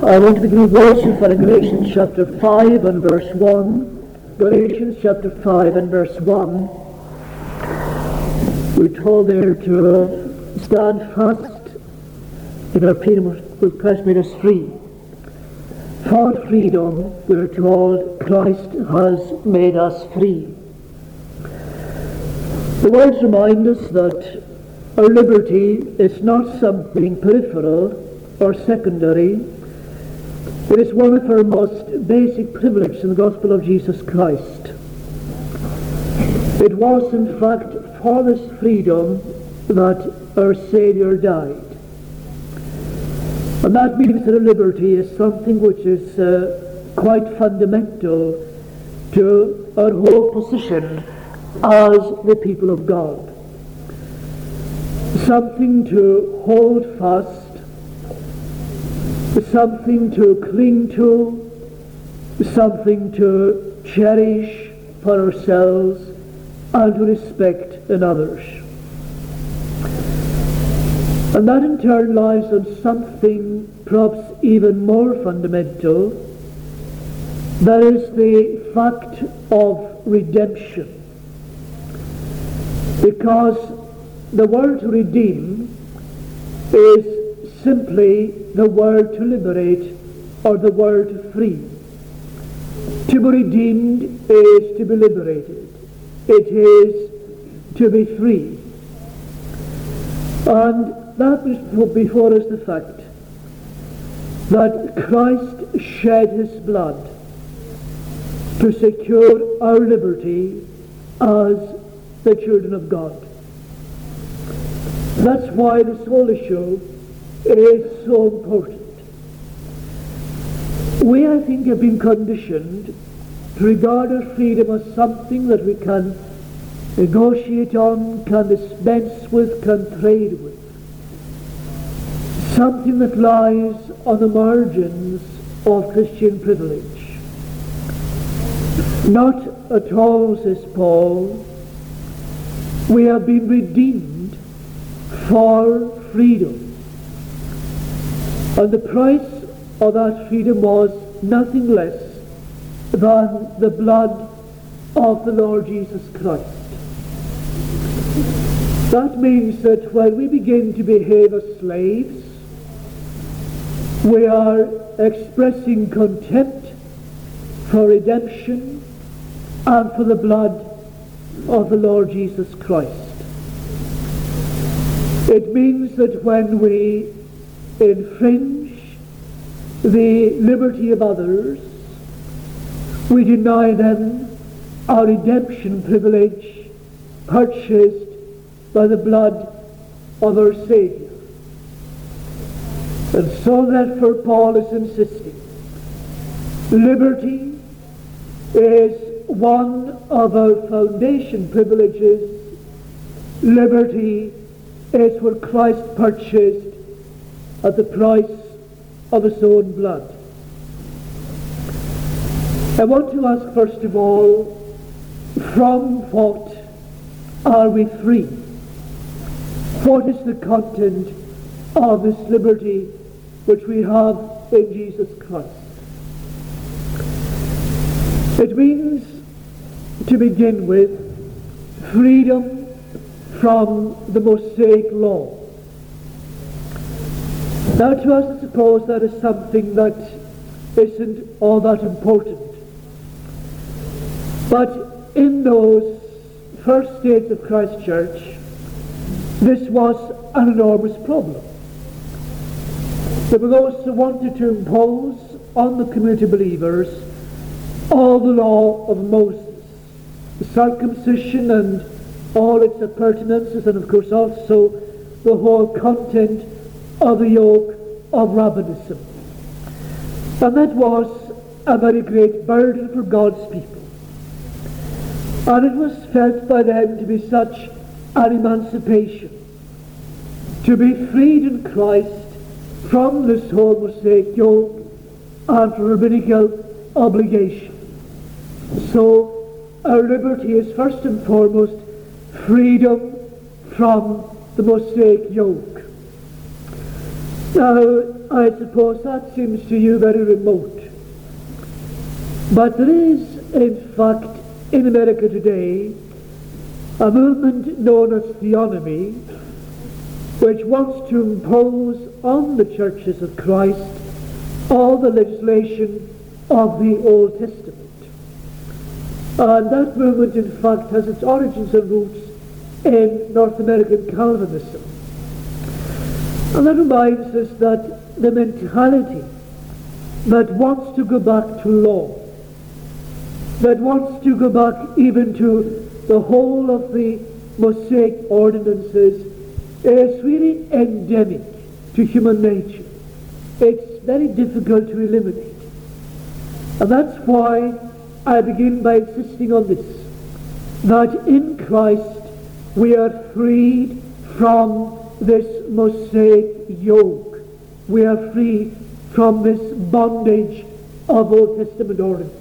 I want to begin with worship from Galatians chapter 5 and verse 1. Galatians chapter 5 and verse 1. We're told there to stand fast in our freedom with Christ made us free. For freedom, we're told, Christ has made us free. The words remind us that our liberty is not something peripheral or secondary. It is one of our most basic privileges in the gospel of Jesus Christ. It was, in fact, for this freedom that our Saviour died. And that means that our liberty is something which is quite fundamental to our whole position as the people of God. Something to hold fast, something to cling to, something to cherish for ourselves and to respect in others. And that in turn lies on something perhaps even more fundamental. That is the fact of redemption. Because the word to redeem is simply the word to liberate or the word to free. To be redeemed is to be liberated. It is to be free. And that is before us the fact that Christ shed his blood to secure our liberty as the children of God. That's why this whole issue is so important. We, I think, have been conditioned to regard our freedom as something that we can negotiate on, can dispense with, can trade with. Something that lies on the margins of Christian privilege. Not at all, says Paul. We have been redeemed for freedom. And the price of that freedom was nothing less than the blood of the Lord Jesus Christ. That means that when we begin to behave as slaves, we are expressing contempt for redemption and for the blood of the Lord Jesus Christ. It means that when we infringe the liberty of others, we deny them our redemption privilege purchased by the blood of our Saviour. And so therefore Paul is insisting, liberty is one of our foundation privileges. Liberty is what Christ purchased at the price of his own blood. I want to ask first of all, from what are we free? What is the content of this liberty which we have in Jesus Christ? It means, to begin with, freedom from the Mosaic law. Now to us, I suppose that is something that isn't all that important. But in those first days of Christ's church, this was an enormous problem. There were those who wanted to impose on the community of believers all the law of Moses, the circumcision and all its appurtenances, and of course also the whole content of the yoke of rabbinism. And that was a very great burden for God's people. And it was felt by them to be such an emancipation, to be freed in Christ from this whole Mosaic yoke and from rabbinical obligation. So our liberty is first and foremost freedom from the Mosaic yoke. Now, I suppose that seems to you very remote. But there is, in fact, in America today, a movement known as theonomy, which wants to impose on the churches of Christ all the legislation of the Old Testament. And that movement, in fact, has its origins and roots in North American Calvinism. And that reminds us that the mentality that wants to go back to law, that wants to go back even to the whole of the Mosaic ordinances, is really endemic to human nature. It's very difficult to eliminate. And that's why I begin by insisting on this, that in Christ we are freed from this Mosaic yoke. We are free from this bondage of Old Testament ordinances.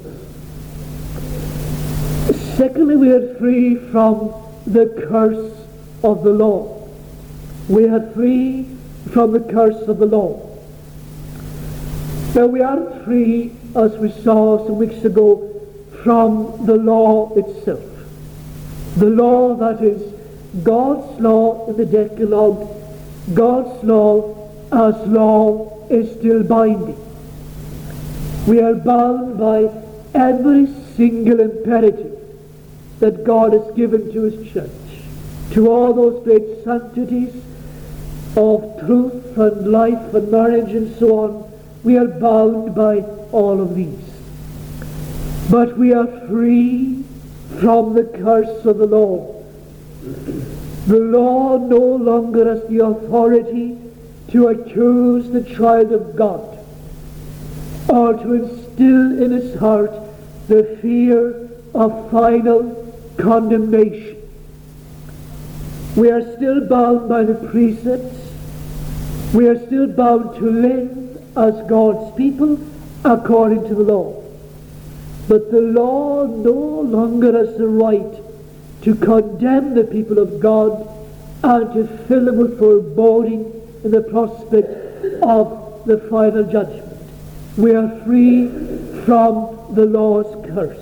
Secondly, we are free from the curse of the law. We are free from the curse of the law. Now, we aren't free, as we saw some weeks ago, from the law itself. The law that is God's law in the Decalogue, God's law as law is still binding. We are bound by every single imperative that God has given to His church, to all those great sanctities of truth and life and marriage and so on. We are bound by all of these. But we are free from the curse of the law. The law no longer has the authority to accuse the child of God or to instill in his heart the fear of final condemnation. We are still bound by the precepts. We are still bound to live as God's people according to the law. But the law no longer has the right to condemn the people of God and to fill them with foreboding in the prospect of the final judgment. We are free from the law's curse.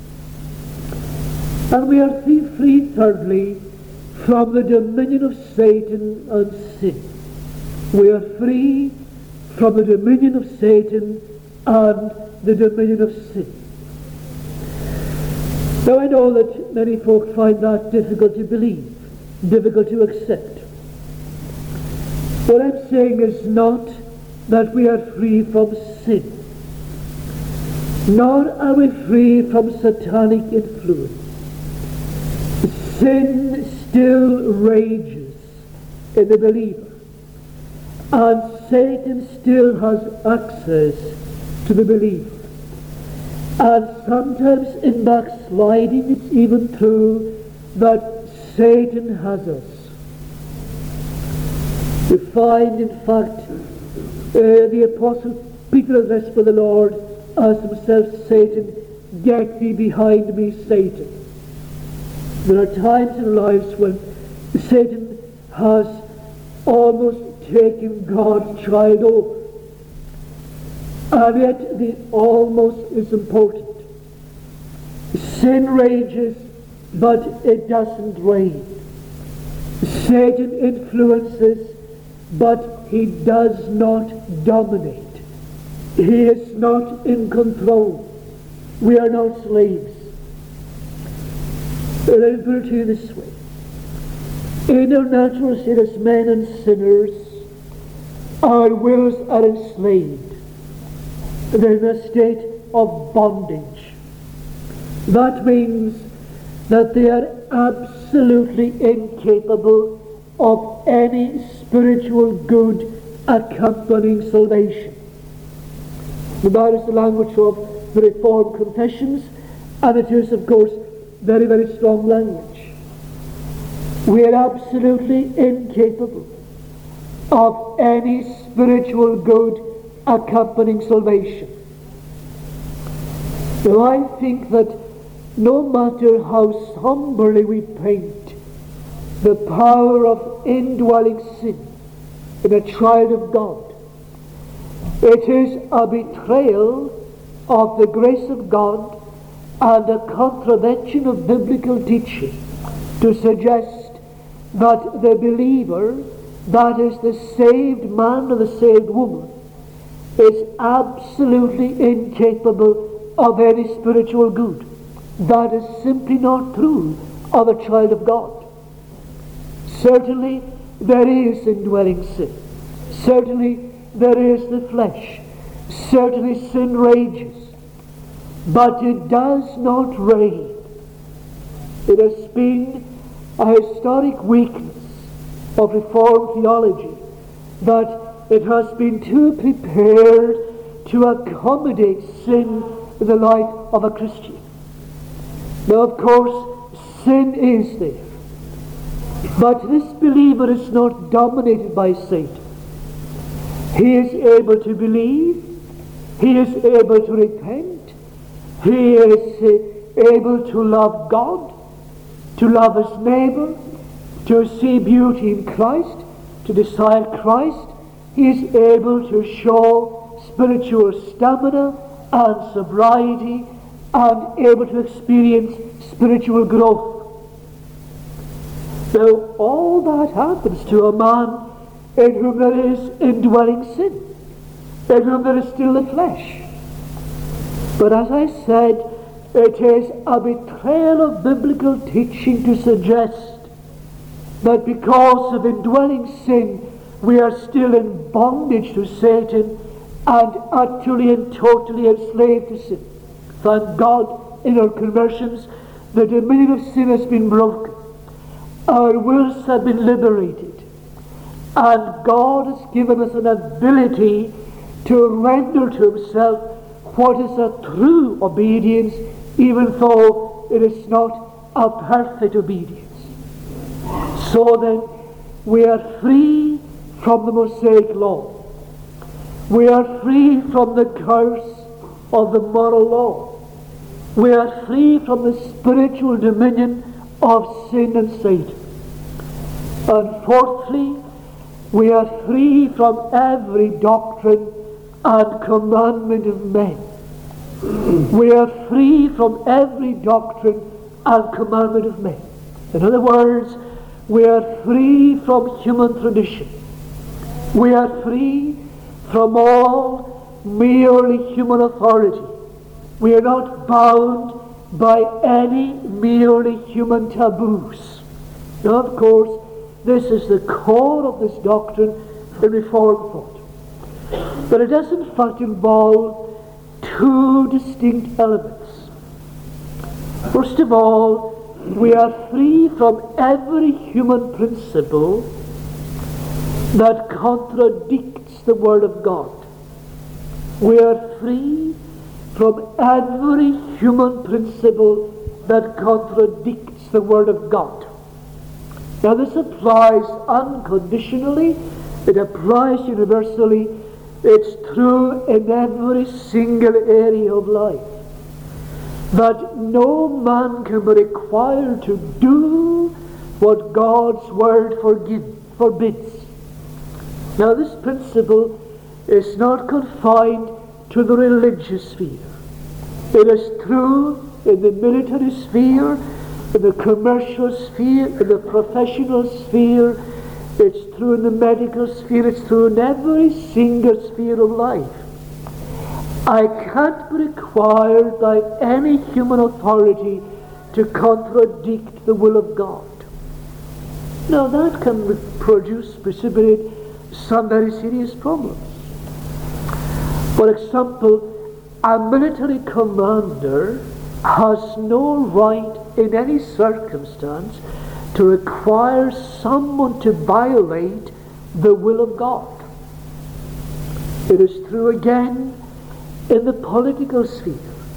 And we are free, thirdly, from the dominion of Satan and sin. We are free from the dominion of Satan and the dominion of sin. Now, I know that many folk find that difficult to believe, difficult to accept. What I'm saying is not that we are free from sin, nor are we free from satanic influence. Sin still rages in the believer, and Satan still has access to the believer. And sometimes in backsliding, it's even true that Satan has us. We find, in fact, the Apostle Peter addressed by the Lord as himself, Satan, get thee behind me, Satan. There are times in our lives when Satan has almost taken God's child over. And yet the almost is important. Sin rages, but it doesn't reign. Satan influences, but he does not dominate. He is not in control. We are not slaves. Let me put it to you this way. In our natural state as men and sinners, our wills are enslaved. They're in a state of bondage. That means that they are absolutely incapable of any spiritual good accompanying salvation. That is the language of the Reformed confessions, and it is, of course, very, very strong language. We are absolutely incapable of any spiritual good accompanying salvation. Now, I think that no matter how somberly we paint the power of indwelling sin in a child of God, It is a betrayal of the grace of God and a contravention of biblical teaching to suggest that the believer, that is the saved man or the saved woman, is absolutely incapable of any spiritual good. That is simply not true of a child of God. Certainly there is indwelling sin. Certainly there is the flesh. Certainly sin rages. But it does not reign. It has been a historic weakness of Reformed theology that it has been too prepared to accommodate sin in the life of a Christian. Now, of course, sin is there. But this believer is not dominated by Satan. He is able to believe. He is able to repent. He is able to love God, to love his neighbor, to see beauty in Christ, to desire Christ. He is able to show spiritual stamina and sobriety and able to experience spiritual growth. Now, all that happens to a man in whom there is indwelling sin, in whom there is still the flesh. But as I said, it is a betrayal of biblical teaching to suggest that because of indwelling sin, we are still in bondage to Satan and utterly and totally enslaved to sin. Thank God, in our conversions, the dominion of sin has been broken. Our wills have been liberated. And God has given us an ability to render to himself what is a true obedience, even though it is not a perfect obedience. So then, we are free from the Mosaic law. We are free from the curse of the moral law. We are free from the spiritual dominion of sin and Satan. And fourthly, we are free from every doctrine and commandment of men. We are free from every doctrine and commandment of men. In other words, we are free from human tradition. We are free from all merely human authority. We are not bound by any merely human taboos. Now, of course, this is the core of this doctrine in Reformed thought. But it does in fact involve two distinct elements. First of all, we are free from every human principle that contradicts the Word of God. We are free from every human principle that contradicts the Word of God. Now this applies unconditionally, it applies universally, it's true in every single area of life. That no man can be required to do what God's Word forbids. Now this principle is not confined to the religious sphere. It is true in the military sphere, in the commercial sphere, in the professional sphere. It's true in the medical sphere. It's true in every single sphere of life. I can't be required by any human authority to contradict the will of God. Now that can precipitate some very serious problems. For example, a military commander has no right in any circumstance to require someone to violate the will of God. It is true again in the political sphere.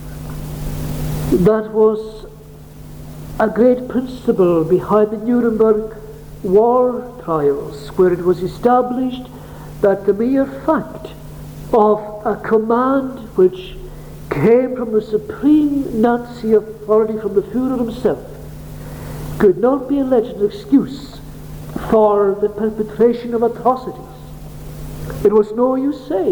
That was a great principle behind the Nuremberg war trials, where it was established that the mere fact of a command which came from the supreme Nazi authority, from the Führer himself, could not be alleged as an excuse for the perpetration of atrocities. It was no use saying,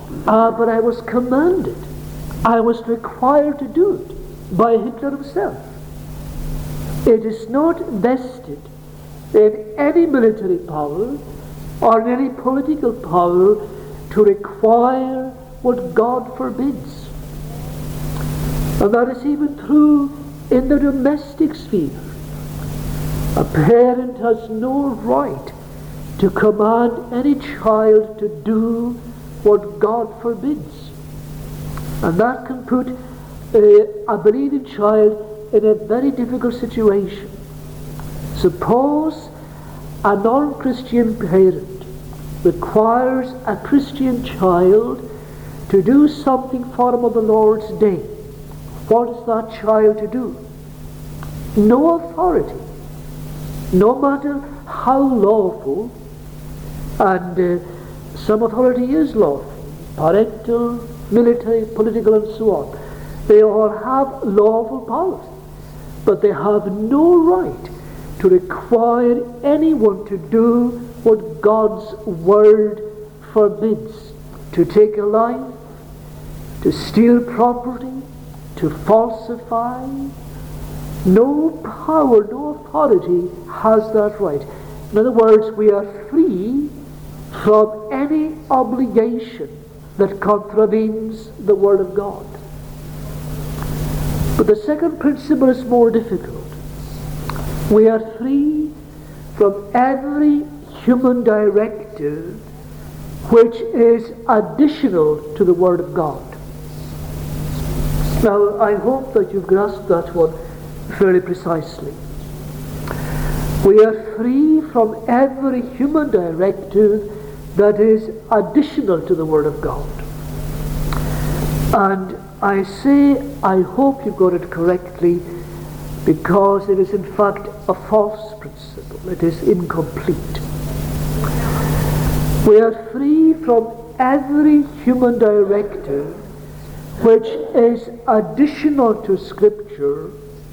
but I was commanded, I was required to do it by Hitler himself. It is not vested in any military power or in any political power to require what God forbids. And that is even true in the domestic sphere. A parent has no right to command any child to do what God forbids. And that can put a believing child in a very difficult situation. Suppose a non-Christian parent requires a Christian child to do something for him on the Lord's day. What is that child to do? No authority, no matter how lawful, and some authority is lawful, parental, military, political, and so on. They all have lawful powers, but they have no right to require anyone to do what God's word forbids. To take a life, to steal property, to falsify. No power, no authority has that right. In other words, we are free from any obligation that contravenes the Word of God. But the second principle is more difficult. We are free from every human directive which is additional to the Word of God. Now, I hope that you've grasped that one fairly precisely. We are free from every human directive that is additional to the Word of God. And I say, I hope you got it correctly, because it is in fact a false principle. It is incomplete. We are free from every human directive which is additional to Scripture,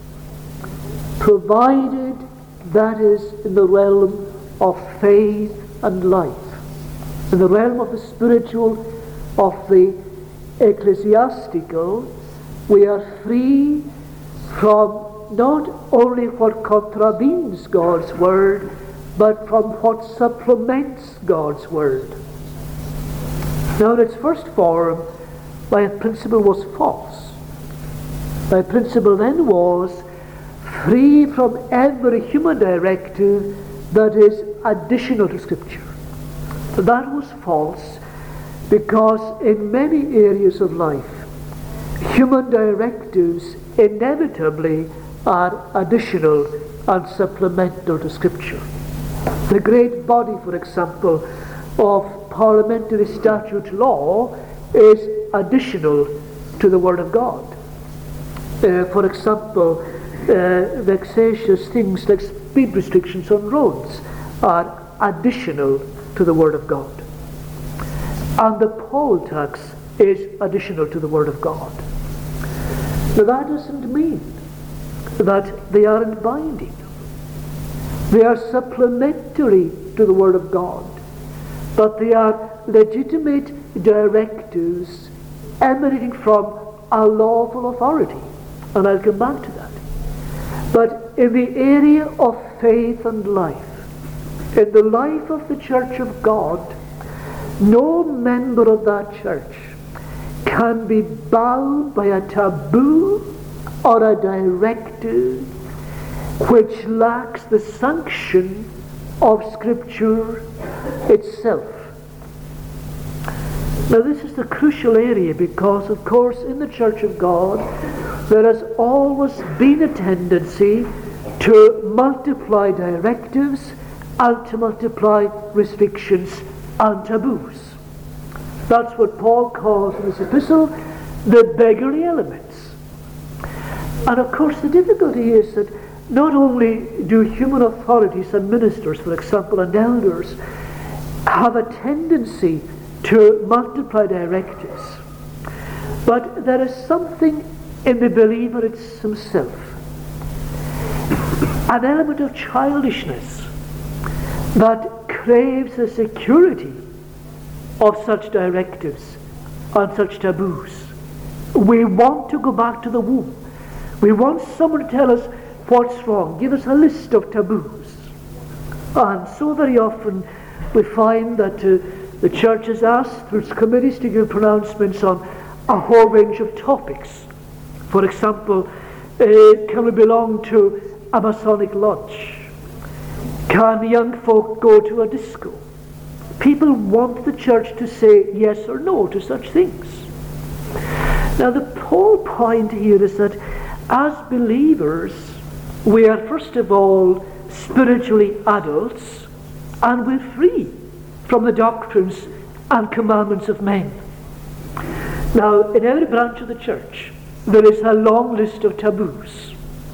provided that is in the realm of faith and life, in the realm of the spiritual, of the ecclesiastical. We are free from not only what contravenes God's word, but from what supplements God's word. Now, in its first form, my principle was false. My principle then was free from every human directive that is additional to Scripture. That was false because in many areas of life, human directives inevitably are additional and supplemental to Scripture. The great body, for example, of parliamentary statute law is additional to the Word of God. For example, vexatious things like speed restrictions on roads are additional to the Word of God. And the poll tax is additional to the Word of God. Now, that doesn't mean that they aren't binding. They are supplementary to the Word of God, but they are legitimate directives emanating from a lawful authority, and I'll come back to that. But in the area of faith and life, in the life of the Church of God, no member of that church can be bound by a taboo or a directive which lacks the sanction of Scripture itself. Now, this is the crucial area because, of course, in the Church of God, there has always been a tendency to multiply directives and to multiply restrictions and taboos. That's what Paul calls in his epistle the beggarly elements. And of course, the difficulty is that not only do human authorities and ministers, for example, and elders, have a tendency to multiply directives, but there is something in the believer himself, an element of childishness that craves the security of such directives on such taboos. We want to go back to the womb. We want someone to tell us what's wrong, give us a list of taboos. And so very often we find that the church is asked through its committees to give pronouncements on a whole range of topics. For example, can we belong to a Masonic lodge? Can young folk go to a disco? People want the church to say yes or no to such things. Now the whole point here is that as believers, we are first of all spiritually adults, and we're free from the doctrines and commandments of men. Now, in every branch of the church, there is a long list of taboos.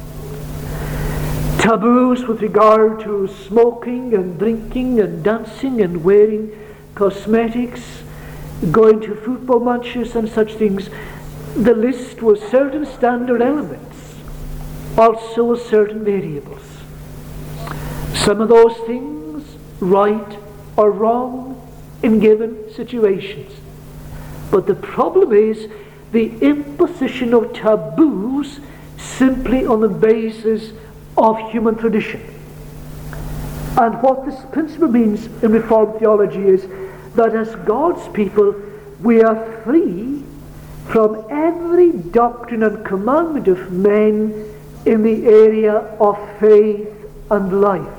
Taboos with regard to smoking and drinking and dancing and wearing cosmetics, going to football matches and such things. The list was certain standard elements, also with certain variables. Some of those things right or wrong in given situations. But the problem is the imposition of taboos simply on the basis of human tradition. And what this principle means in Reformed theology is that as God's people, we are free from every doctrine and commandment of men in the area of faith and life.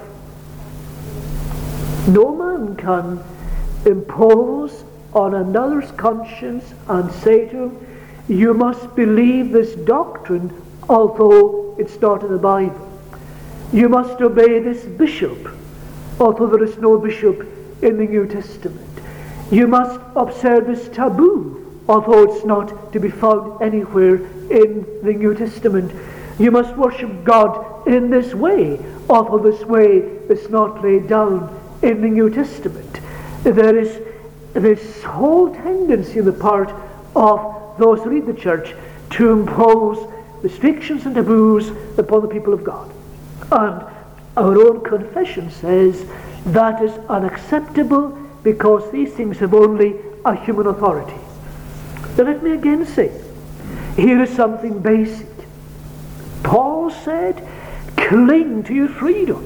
No man can impose on another's conscience and say to him, you must believe this doctrine although it's not in the Bible. You must obey this bishop although there is no bishop in the New Testament. You must observe this taboo although it's not to be found anywhere in the New Testament. You must worship God in this way although this way is not laid down in the New Testament. There is this whole tendency on the part of those who lead the church to impose restrictions and taboos upon the people of God. And our own confession says that is unacceptable because these things have only a human authority. Now let me again say, here is something basic. Paul said, cling to your freedom.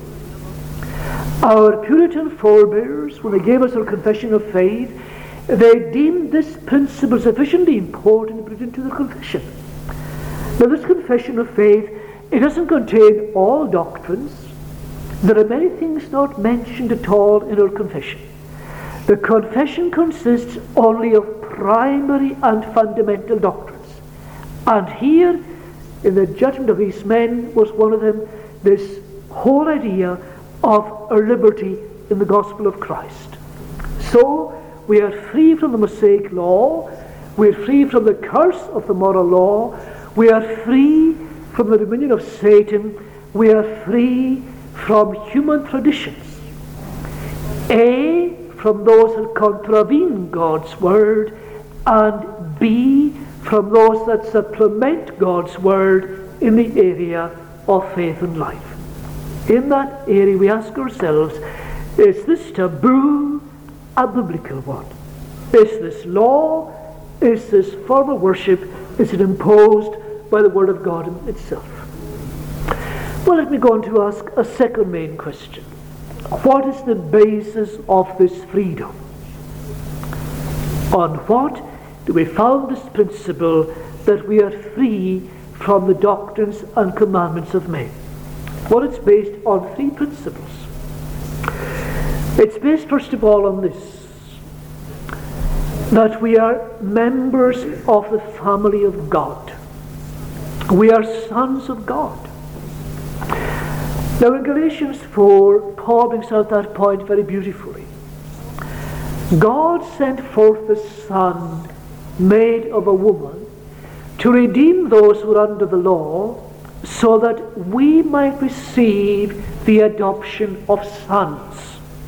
Our Puritan forebears, when they gave us our confession of faith, they deemed this principle sufficiently important to put it into the confession. Now this confession of faith, it doesn't contain all doctrines. There are many things not mentioned at all in our confession. The confession consists only of primary and fundamental doctrines. And here, in the judgment of these men, was one of them, this whole idea of our liberty in the gospel of Christ. So, we are free from the Mosaic law, we are free from the curse of the moral law, we are free from the dominion of Satan, we are free from human traditions. A, from those that contravene God's word, and B, from those that supplement God's word in the area of faith and life. In that area we ask ourselves, is this taboo a biblical one? Is this law, is this form of worship, is it imposed by the Word of God itself? Well, let me go on to ask a second main question. What is the basis of this freedom? On what do we found this principle that we are free from the doctrines and commandments of men? Well, it's based on three principles. It's based first of all on this, that we are members of the family of God. We are sons of God. Now in Galatians 4, Paul brings out that point very beautifully. God sent forth the Son, made of a woman, to redeem those who are under the law, so that we might receive the adoption of sons.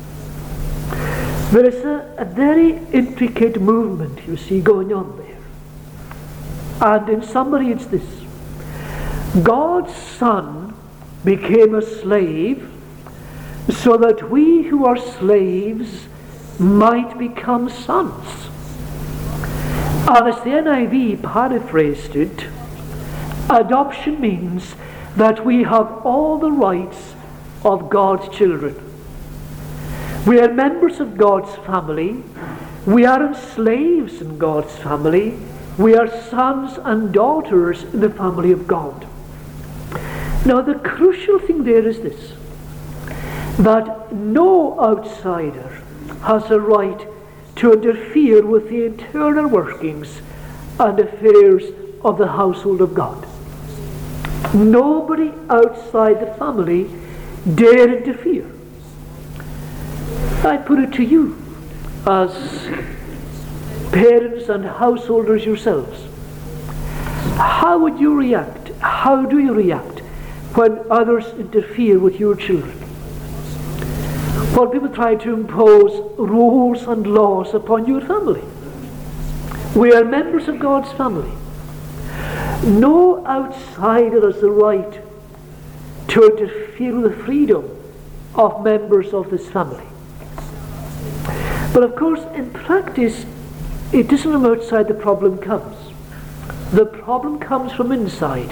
There is a very intricate movement, you see, going on there. And in summary, it's this. God's Son became a slave so that we who are slaves might become sons. And as the NIV paraphrased it, adoption means that we have all the rights of God's children. We are members of God's family. We aren't slaves in God's family. We are sons and daughters in the family of God. Now the crucial thing there is this, that no outsider has a right to interfere with the internal workings and affairs of the household of God. Nobody outside the family dare interfere. I put it to you as parents and householders yourselves. How would you react? How do you react when others interfere with your children? When people try to impose rules and laws upon your family. We are members of God's family. No outsider has the right to interfere with the freedom of members of this family. But of course, in practice, it isn't from outside the problem comes. The problem comes from inside.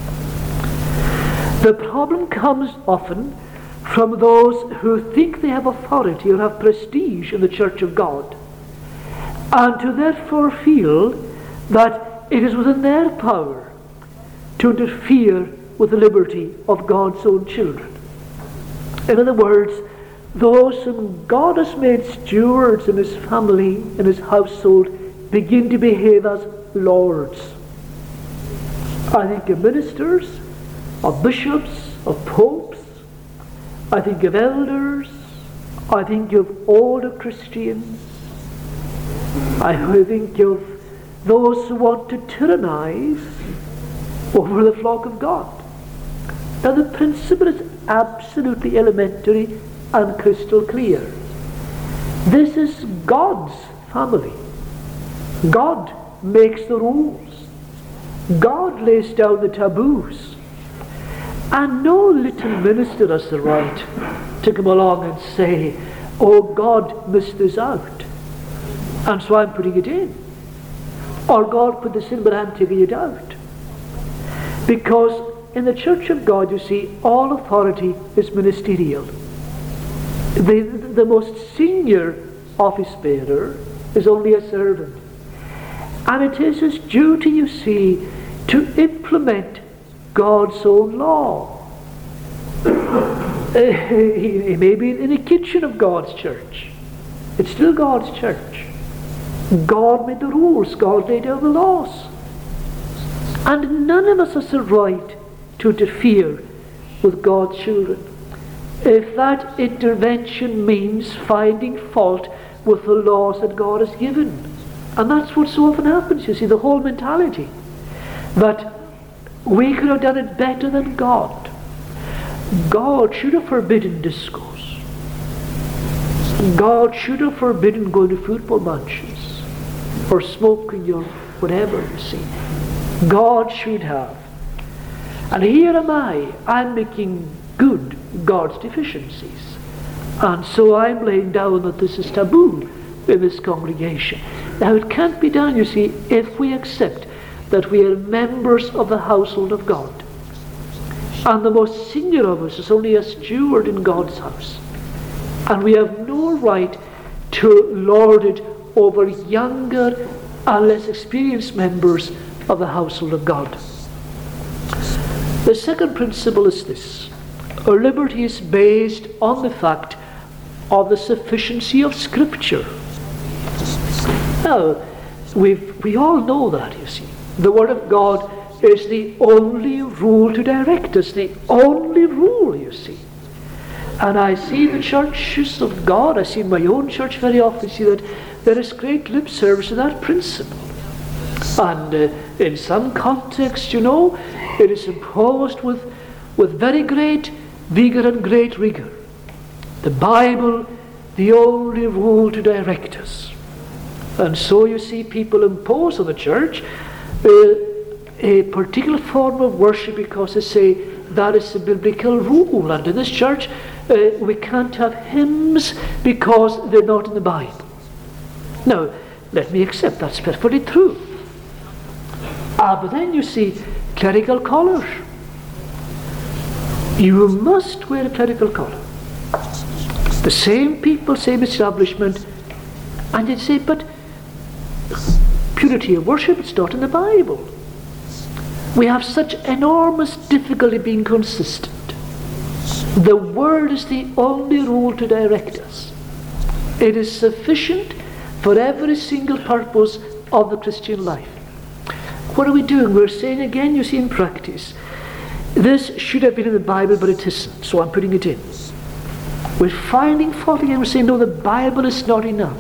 The problem comes often from those who think they have authority or have prestige in the Church of God, and to therefore feel that it is within their power to interfere with the liberty of God's own children. In other words, those whom God has made stewards in his family, in his household, begin to behave as lords. I think of ministers, of bishops, of popes, I think of elders, I think of older Christians, I think of those who want to tyrannize over the flock of God. Now the principle is absolutely elementary and crystal clear. This is God's family. God makes the rules. God lays down the taboos. And no little minister has the right to come along and say, oh, God missed this out, and so I'm putting it in. Or God put this in, but I'm taking it out. Because in the Church of God, you see, all authority is ministerial. The most senior office bearer is only a servant. And it is his duty, you see, to implement God's own law. He may be in the kitchen of God's church. It's still God's church. God made the rules. God laid down the laws. And none of us has the right to interfere with God's children. If that intervention means finding fault with the laws that God has given. And that's what so often happens, you see, the whole mentality. That we could have done it better than God. God should have forbidden discourse. God should have forbidden going to football matches or smoking or whatever, you see. God should have. And here am I'm making good God's deficiencies. And so I'm laying down that this is taboo in this congregation. Now it can't be done, you see, if we accept that we are members of the household of God. And the most senior of us is only a steward in God's house. And we have no right to lord it over younger and less experienced members of the household of God. The second principle is this. Our liberty is based on the fact of the sufficiency of Scripture. Now, we all know that, you see. The Word of God is the only rule to direct us, the only rule, you see. And I see the churches of God, I see in my own church very often, see that there is great lip service to that principle. And in some contexts, you know, it is imposed with very great vigor and great rigor. The Bible, the only rule to direct us. And so you see people impose on the church a particular form of worship because they say that is the biblical rule. And in this church, we can't have hymns because they're not in the Bible. Now, let me accept that's perfectly true. But then you see clerical collars. You must wear a clerical collar. The same people, same establishment, and they say, but purity of worship, it's not in the Bible. We have such enormous difficulty being consistent. The Word is the only rule to direct us. It is sufficient for every single purpose of the Christian life. What are we doing? We're saying again, you see, in practice, this should have been in the Bible, but it isn't, so I'm putting it in. We're finding fault again. We're saying, no, the Bible is not enough.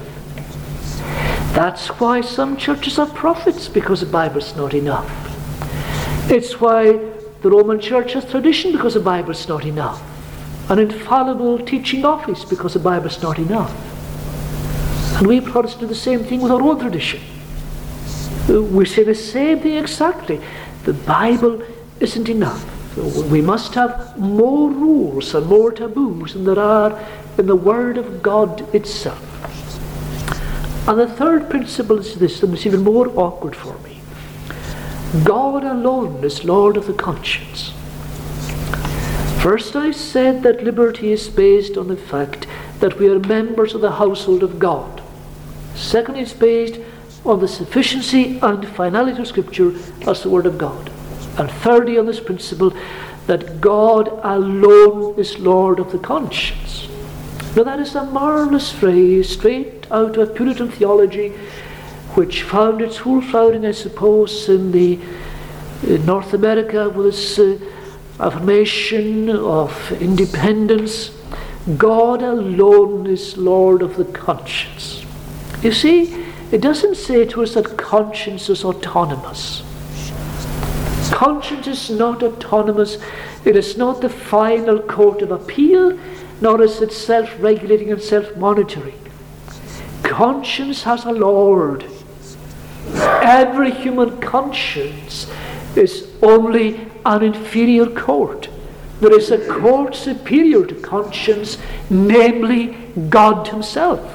That's why some churches have prophets, because the Bible's not enough. It's why the Roman Church has tradition, because the Bible's not enough. An infallible teaching office, because the Bible's not enough. And we Protestants do the same thing with our own tradition. We say the same thing exactly. The Bible isn't enough. We must have more rules and more taboos than there are in the Word of God itself. And the third principle is this, and it's even more awkward for me. God alone is Lord of the conscience. First I said that liberty is based on the fact that we are members of the household of God. Second, it's based on the sufficiency and finality of Scripture as the Word of God. And thirdly, on this principle that God alone is Lord of the conscience. Now that is a marvellous phrase straight out of Puritan theology, which found its full flowering, I suppose, in North America with its affirmation of independence. God alone is Lord of the conscience. You see, it doesn't say to us that conscience is autonomous. Conscience is not autonomous. It is not the final court of appeal, nor is it self-regulating and self-monitoring. Conscience has a Lord. Every human conscience is only an inferior court. There is a court superior to conscience, namely God Himself.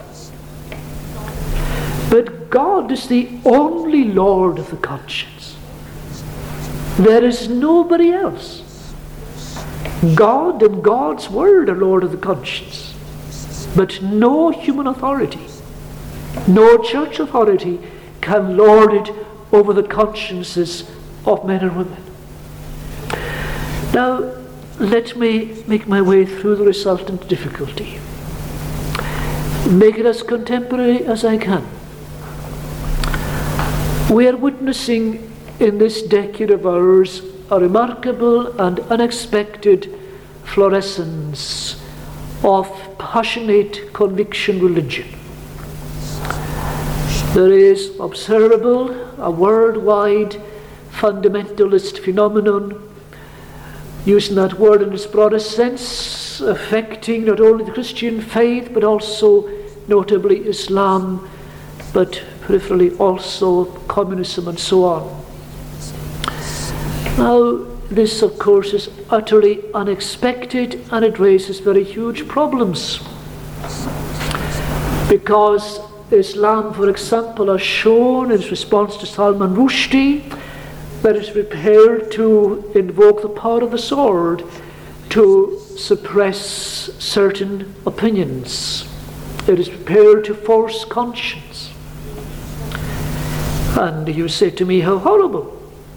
But God is the only Lord of the conscience. There is nobody else. God and God's Word are Lord of the conscience. But no human authority, no church authority can lord it over the consciences of men and women. Now, let me make my way through the resultant difficulty. Make it as contemporary as I can. We are witnessing in this decade of ours a remarkable and unexpected florescence of passionate conviction religion. There is observable a worldwide fundamentalist phenomenon, using that word in its broadest sense, affecting not only the Christian faith but also notably Islam, but peripherally also communism and so on. Now, this of course is utterly unexpected, and it raises very huge problems, because Islam, for example, has shown in its response to Salman Rushdie that it is prepared to invoke the power of the sword to suppress certain opinions. It is prepared to force conscience. And you say to me, how horrible.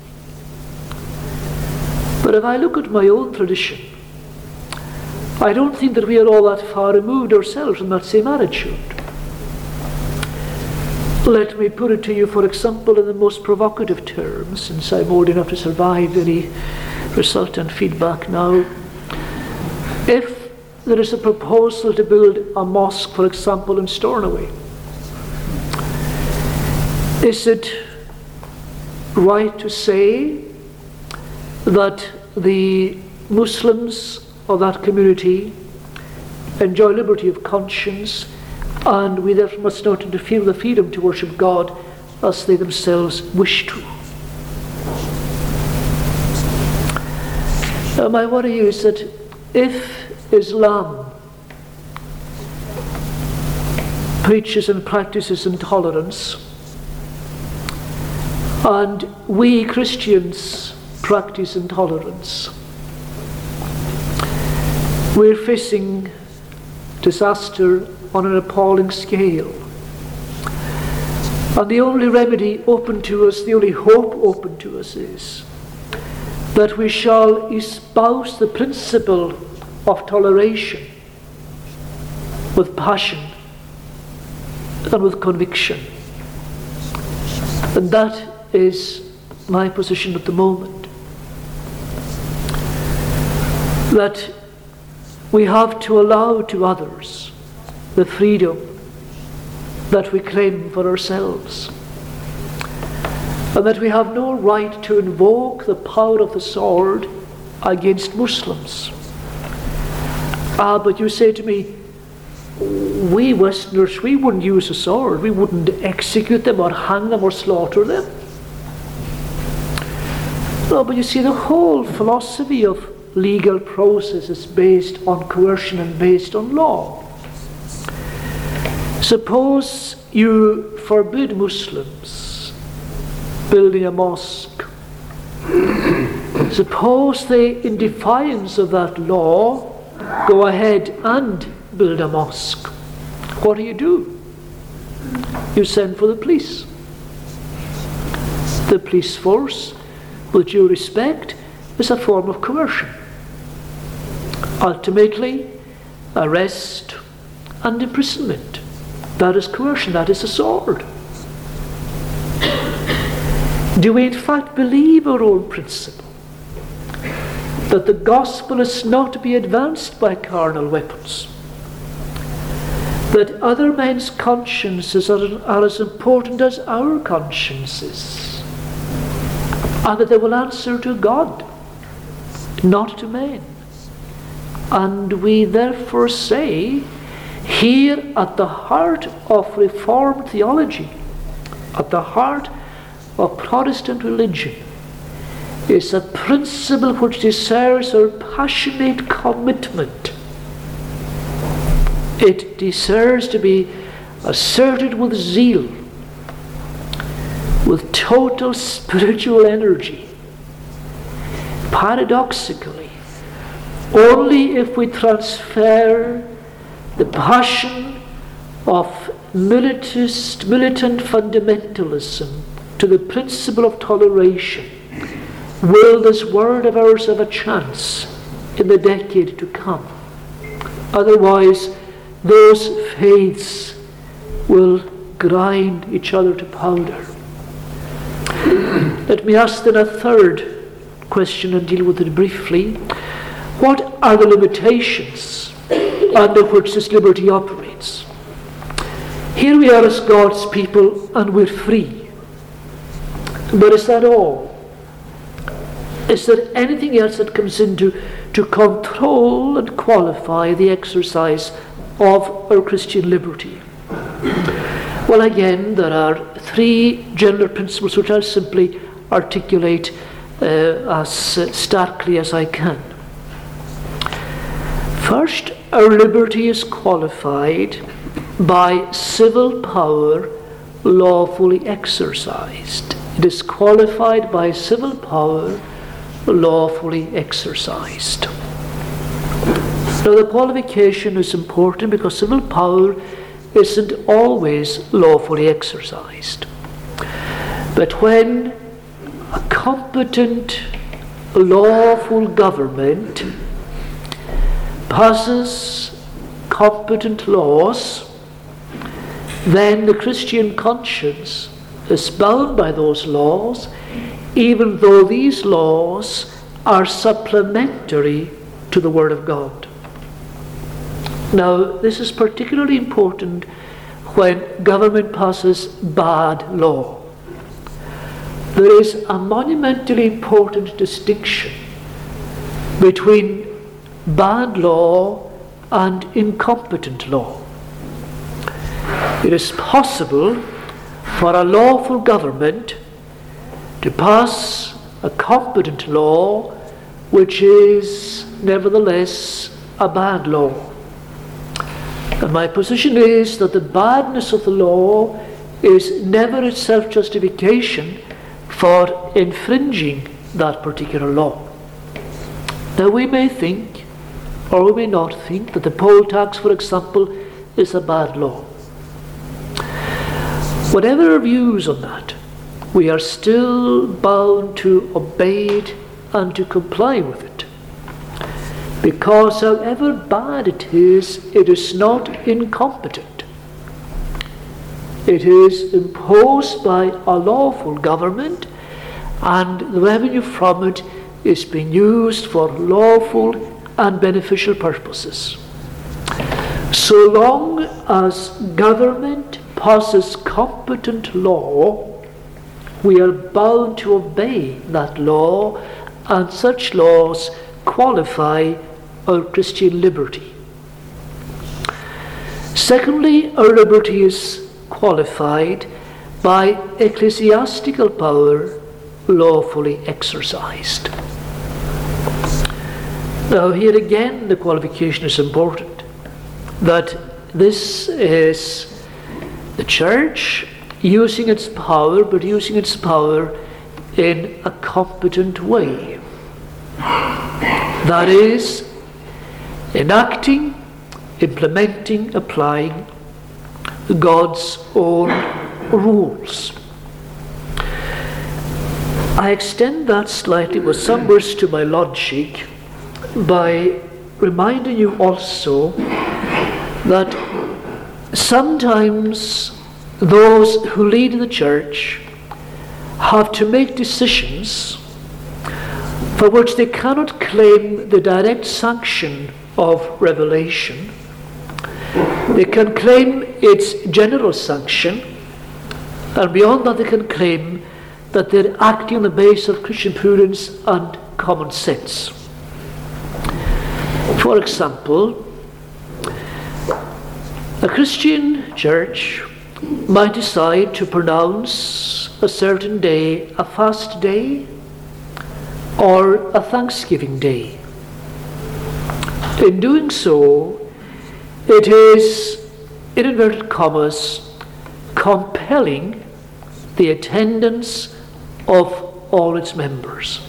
But if I look at my own tradition, I don't think that we are all that far removed ourselves from that same attitude. Let me put it to you, for example, in the most provocative terms, since I'm old enough to survive any resultant feedback now. If there is a proposal to build a mosque, for example, in Stornoway, is it right to say that the Muslims of that community enjoy liberty of conscience, and we therefore must not interfere with the freedom to worship God as they themselves wish to? Now, my worry is that if Islam preaches and practices intolerance, And we Christians practice intolerance. We're facing disaster on an appalling scale. And the only remedy open to us, the only hope open to us is that we shall espouse the principle of toleration with passion and with conviction. And that is my position at the moment. That we have to allow to others the freedom that we claim for ourselves, and that we have no right to invoke the power of the sword against Muslims. But you say to me, we Westerners, we wouldn't use a sword, we wouldn't execute them or hang them or slaughter them. No, but you see, the whole philosophy of legal process is based on coercion and based on law. Suppose you forbid Muslims building a mosque. Suppose they, in defiance of that law, go ahead and build a mosque. What do? You send for the police. The police force, with due respect, is a form of coercion. Ultimately, arrest and imprisonment. That is coercion, that is a sword. Do we in fact believe our own principle? That the gospel is not to be advanced by carnal weapons? That other men's consciences are as important as our consciences? And that they will answer to God, not to men? And we therefore say, here at the heart of Reformed theology, at the heart of Protestant religion, is a principle which deserves our passionate commitment. It deserves to be asserted with zeal, with total spiritual energy. Paradoxically, only if we transfer the passion of militant fundamentalism to the principle of toleration will this word of ours have a chance in the decade to come. Otherwise, those faiths will grind each other to powder. Let me ask then a third question and deal with it briefly. What are the limitations under which this liberty operates? Here we are as God's people and we're free. But is that all? Is there anything else that comes in to control and qualify the exercise of our Christian liberty? Well, again, there are three general principles which I'll simply articulate as starkly as I can. First, our liberty is qualified by civil power lawfully exercised. It is qualified by civil power lawfully exercised. Now, the qualification is important because civil power isn't always lawfully exercised. But when a competent, lawful government passes competent laws, then the Christian conscience is bound by those laws, even though these laws are supplementary to the Word of God. Now, this is particularly important when government passes bad law. There is a monumentally important distinction between bad law and incompetent law. It is possible for a lawful government to pass a competent law which is nevertheless a bad law. And my position is that the badness of the law is never itself justification for infringing that particular law. Now we may think, or we may not think, that the poll tax, for example, is a bad law. Whatever our views on that, we are still bound to obey it and to comply with it. Because however bad it is not incompetent. It is imposed by a lawful government, and the revenue from it is being used for lawful and beneficial purposes. So long as government passes competent law, we are bound to obey that law, and such laws qualify our Christian liberty. Secondly, our liberty is qualified by ecclesiastical power lawfully exercised. Now here again the qualification is important, that this is the church using its power, but using its power in a competent way. That is, enacting, implementing, applying God's own rules. I extend that slightly with some words to my logic by reminding you also that sometimes those who lead the church have to make decisions for which they cannot claim the direct sanction of revelation. They can claim its general sanction, and beyond that they can claim that they're acting on the basis of Christian prudence and common sense. For example, a Christian church might decide to pronounce a certain day a fast day or a Thanksgiving day. In doing so, it is, in inverted commas, compelling the attendance of all its members.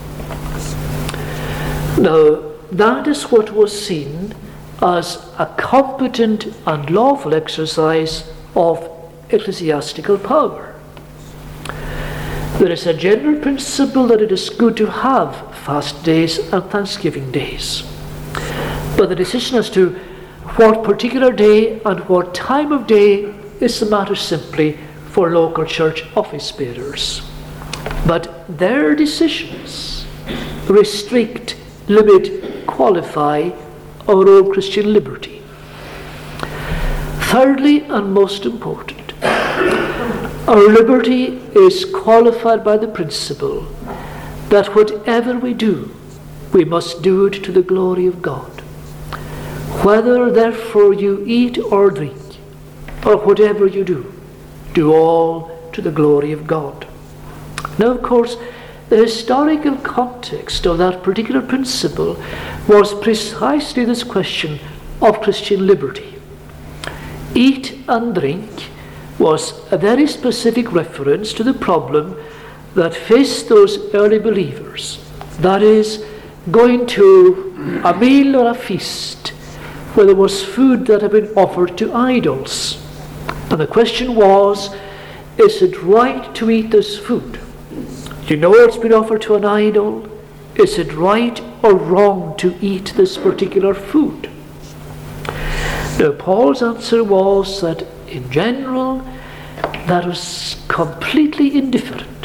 Now, that is what was seen as a competent and lawful exercise of ecclesiastical power. There is a general principle that it is good to have fast days and Thanksgiving days. But the decision as to what particular day and what time of day is a matter simply for local church office bearers. But their decisions restrict, limit, qualify our own Christian liberty. Thirdly, and most important, our liberty is qualified by the principle that whatever we do, we must do it to the glory of God. Whether therefore you eat or drink, or whatever you do all to the glory of God. Now, of course, the historical context of that particular principle was precisely this question of Christian liberty. Eat and drink was a very specific reference to the problem that faced those early believers. That is, going to a meal or a feast where there was food that had been offered to idols. And the question was, is it right to eat this food? You know it's been offered to an idol. Is it right or wrong to eat this particular food? Now, Paul's answer was that in general, that was completely indifferent.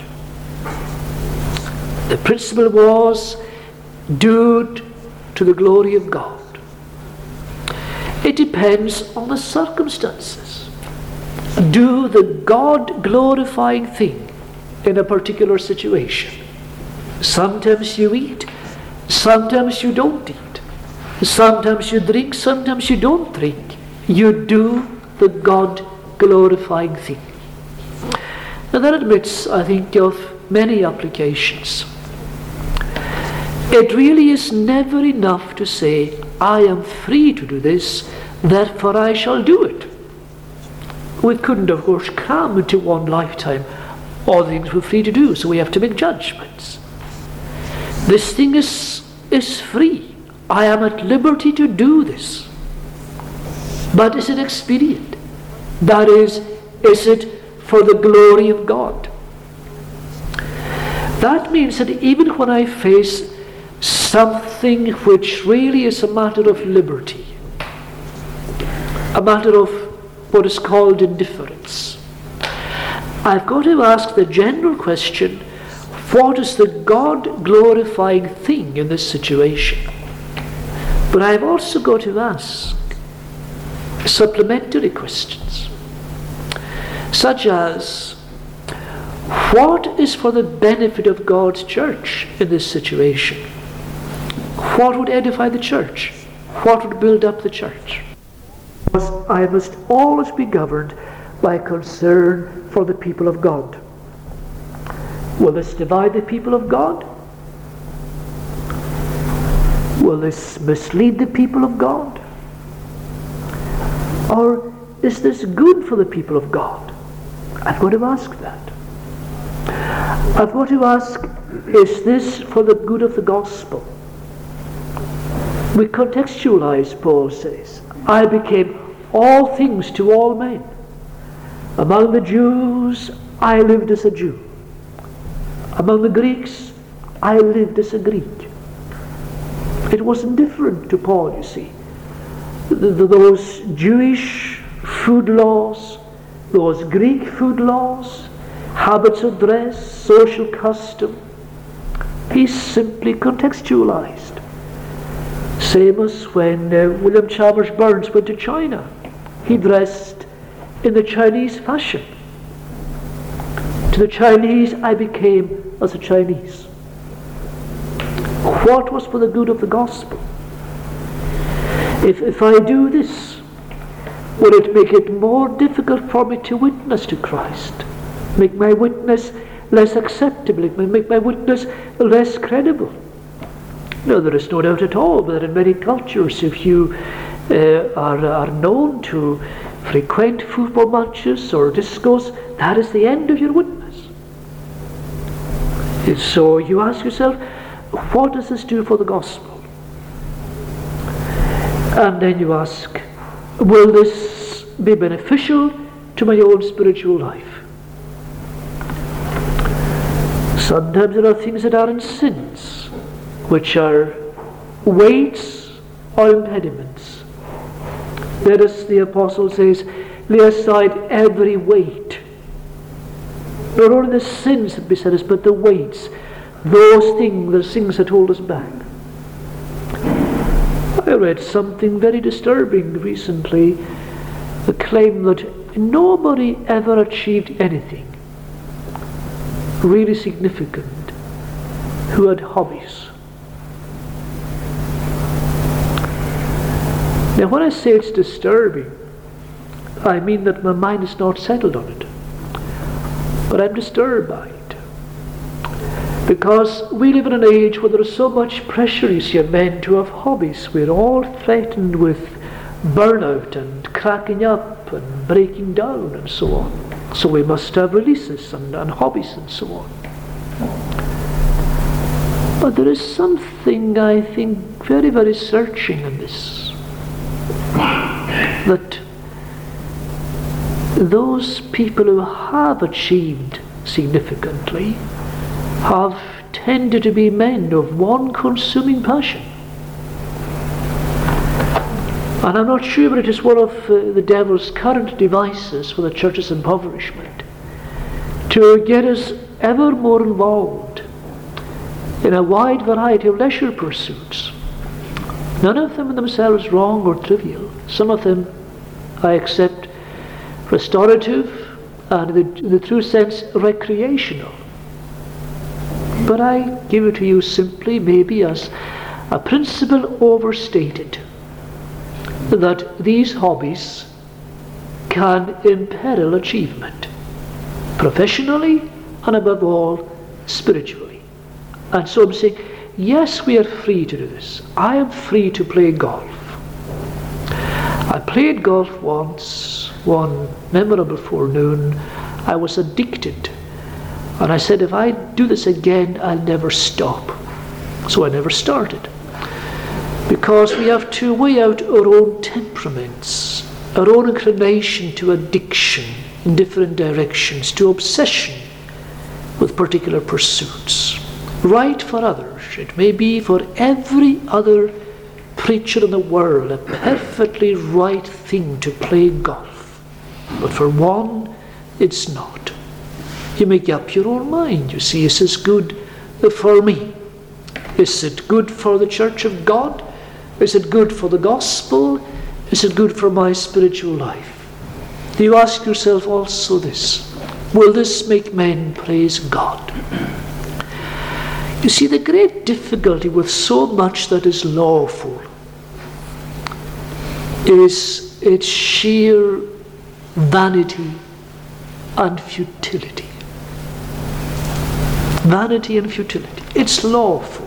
The principle was, do it to the glory of God. It depends on the circumstances. Do the God-glorifying thing in a particular situation. Sometimes you eat, sometimes you don't eat. Sometimes you drink, sometimes you don't drink. You do the God-glorifying thing. Now that admits, I think, of many applications. It really is never enough to say, I am free to do this, therefore I shall do it. We couldn't, of course, cram into one lifetime all things we're free to do, so we have to make judgments. This thing is free. I am at liberty to do this. But is it expedient? That is it for the glory of God? That means that even when I face something which really is a matter of liberty, a matter of what is called indifference, I've got to ask the general question, what is the God-glorifying thing in this situation? But I've also got to ask supplementary questions, such as, what is for the benefit of God's church in this situation? What would edify the church? What would build up the church? I must always be governed by concern for the people of God. Will this divide the people of God? Will this mislead the people of God? Or is this good for the people of God? I've got to ask that. I've got to ask, is this for the good of the gospel? We contextualize, Paul says, I became all things to all men. Among the Jews, I lived as a Jew. Among the Greeks, I lived as a Greek. It wasn't different to Paul, you see. Those Jewish food laws, those Greek food laws, habits of dress, social custom, he simply contextualized. Same as when William Chalmers Burns went to China. He dressed in the Chinese fashion. To the Chinese, I became as a Chinese. What was for the good of the gospel? If I do this, will it make it more difficult for me to witness to Christ? Make my witness less acceptable? Make my witness less credible? No, there is no doubt at all that in many cultures, if you are known to frequent football matches or discos, that is the end of your witness. And so you ask yourself, what does this do for the gospel? And then you ask, will this be beneficial to my own spiritual life? Sometimes there are things that are in sins, which are weights or impediments. Let us, the apostle says, lay aside every weight. Not only the sins that beset us, but the weights. Those things that hold us back. I read something very disturbing recently, the claim that nobody ever achieved anything really significant who had hobbies. Now when I say it's disturbing, I mean that my mind is not settled on it. But I'm disturbed by it. Because we live in an age where there is so much pressure, you see, on men to have hobbies. We're all threatened with burnout and cracking up and breaking down and so on. So we must have releases and hobbies and so on. But there is something, I think, very, very searching in this. That those people who have achieved significantly have tended to be men of one consuming passion. And I'm not sure, but it is one of the devil's current devices for the church's impoverishment, to get us ever more involved in a wide variety of leisure pursuits. None of them in themselves wrong or trivial. Some of them, I accept, restorative and in the true sense recreational. But I give it to you simply maybe as a principle overstated, that these hobbies can imperil achievement, professionally and above all spiritually. And so I'm saying, yes, we are free to do this. I am free to play golf. I played golf once, one memorable forenoon. I was addicted. And I said, if I do this again, I'll never stop. So I never started. Because we have to weigh out our own temperaments, our own inclination to addiction in different directions, to obsession with particular pursuits. Right for others. It may be for every other preacher in the world a perfectly right thing to play golf. But for one, it's not. You make up your own mind. You see, is this good for me? Is it good for the Church of God? Is it good for the gospel? Is it good for my spiritual life? Do you ask yourself also this? Will this make men praise God? You see, the great difficulty with so much that is lawful is its sheer vanity and futility. Vanity and futility. It's lawful.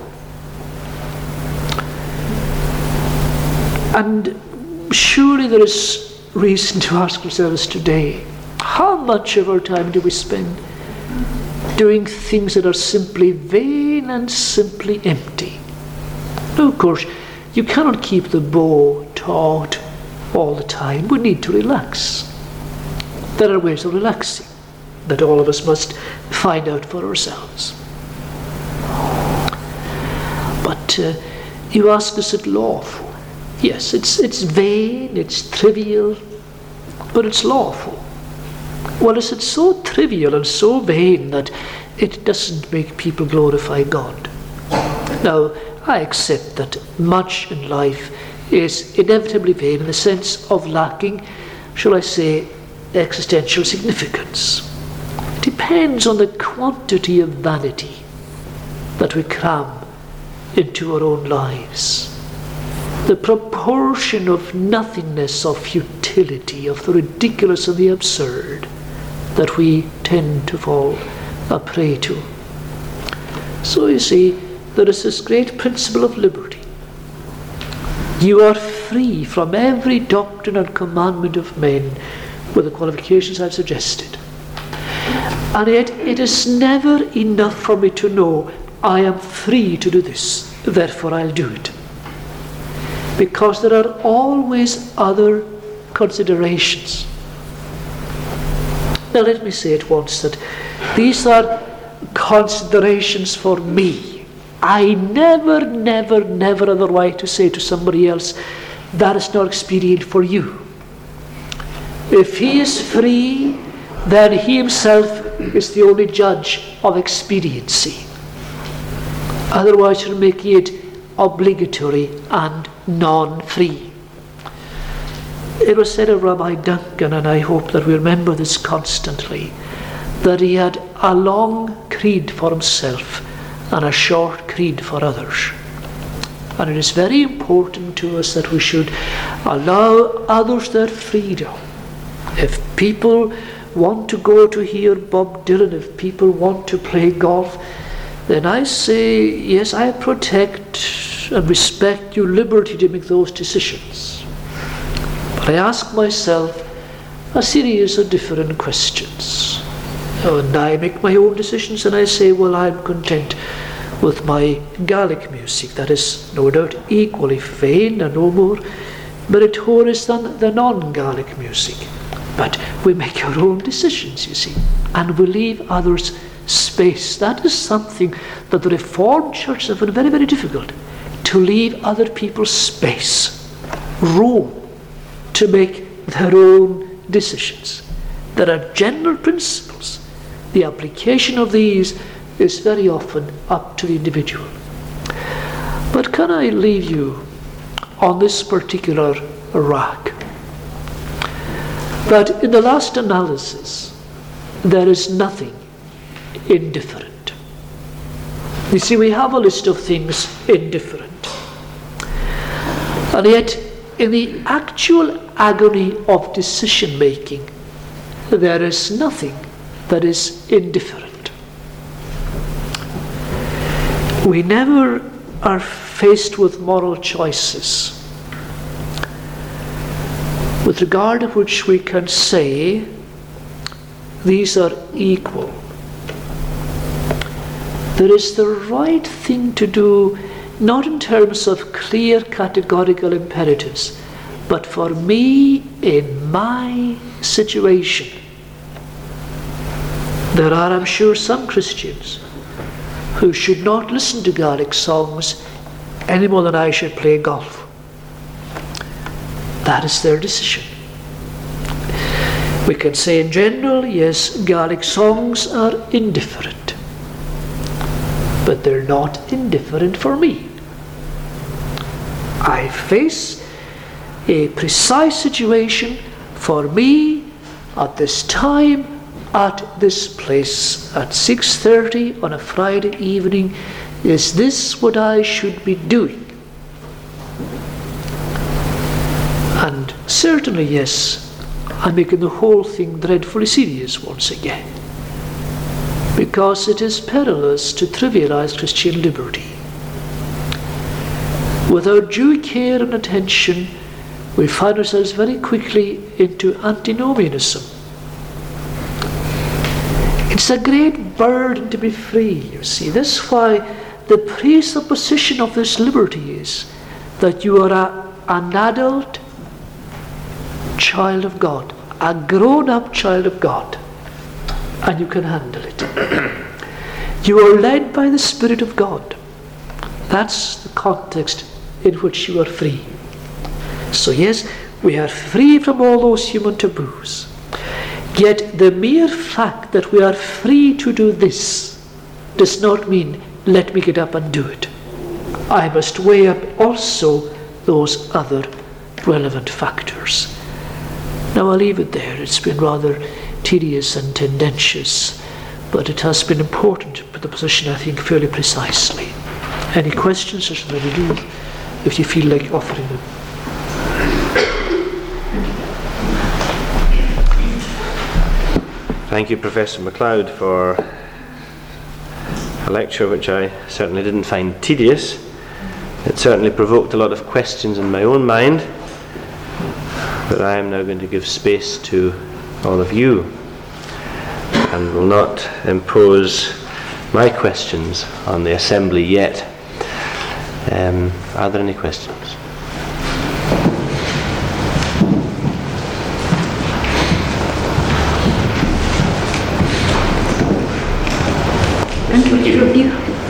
And surely there is reason to ask ourselves today, how much of our time do we spend doing things that are simply vain and simply empty? Now, of course, you cannot keep the bow taut all the time. We need to relax. There are ways of relaxing that all of us must find out for ourselves. But you ask, is it lawful? Yes, it's vain, it's trivial, but it's lawful. Well, is it so trivial and so vain that it doesn't make people glorify God? Now, I accept that much in life is inevitably vain in the sense of lacking, shall I say, existential significance. It depends on the quantity of vanity that we cram into our own lives. The proportion of nothingness, of futility, of the ridiculous and the absurd that we tend to fall a prey to. So you see, there is this great principle of liberty. You are free from every doctrine and commandment of men, with the qualifications I've suggested. And yet it is never enough for me to know I am free to do this, therefore I'll do it. Because there are always other considerations. Now let me say at once that these are considerations for me. I never have the right to say to somebody else, that is not expedient for you. If he is free, then he himself is the only judge of expediency. Otherwise you're making it obligatory and non-free. It was said of Rabbi Duncan, and I hope that we remember this constantly, that he had a long creed for himself and a short creed for others. And it is very important to us that we should allow others their freedom. If people want to go to hear Bob Dylan, if people want to play golf, then I say, yes, I protect and respect your liberty to make those decisions. But I ask myself a series of different questions. And I make my own decisions and I say, well, I'm content with my Gaelic music. That is no doubt equally vain and no more meritorious than the non-Gaelic music. But we make our own decisions, you see, and we leave others space. That is something that the Reformed Church have found very, very difficult, to leave other people space, room to make their own decisions. There are general principles. The application of these is very often up to the individual. But can I leave you on this particular rack? But in the last analysis, there is nothing indifferent. You see, we have a list of things indifferent. And yet, in the actual agony of decision making, there is nothing that is indifferent. We never are faced with moral choices with regard to which we can say these are equal there is the right thing to do, not in terms of clear categorical imperatives, but for me in my situation. There are, I'm sure, some Christians who should not listen to Gaelic songs any more than I should play golf. That is their decision. We can say in general, yes, Gaelic songs are indifferent, but they're not indifferent for me. I face a precise situation for me at this time, at this place, at 6:30 on a Friday evening. Is this what I should be doing? And certainly, yes, I'm making the whole thing dreadfully serious once again, because it is perilous to trivialize Christian liberty. Without due care and attention, we find ourselves very quickly into antinomianism. It's a great burden to be free, you see. That's why the presupposition of this liberty is that you are an adult child of God, a grown-up child of God, and you can handle it. You are led by the Spirit of God. That's the context in which you are free. So yes, we are free from all those human taboos. Yet the mere fact that we are free to do this does not mean, let me get up and do it. I must weigh up also those other relevant factors. Now I'll leave it there. It's been rather tedious and tendentious, but it has been important to put the position, I think, fairly precisely. Any questions? I should maybe do, if you feel like offering them. Thank you, Professor MacLeod, for a lecture which I certainly didn't find tedious. It certainly provoked a lot of questions in my own mind, but I am now going to give space to all of you and will not impose my questions on the assembly yet. Are there any questions? Would you rebuke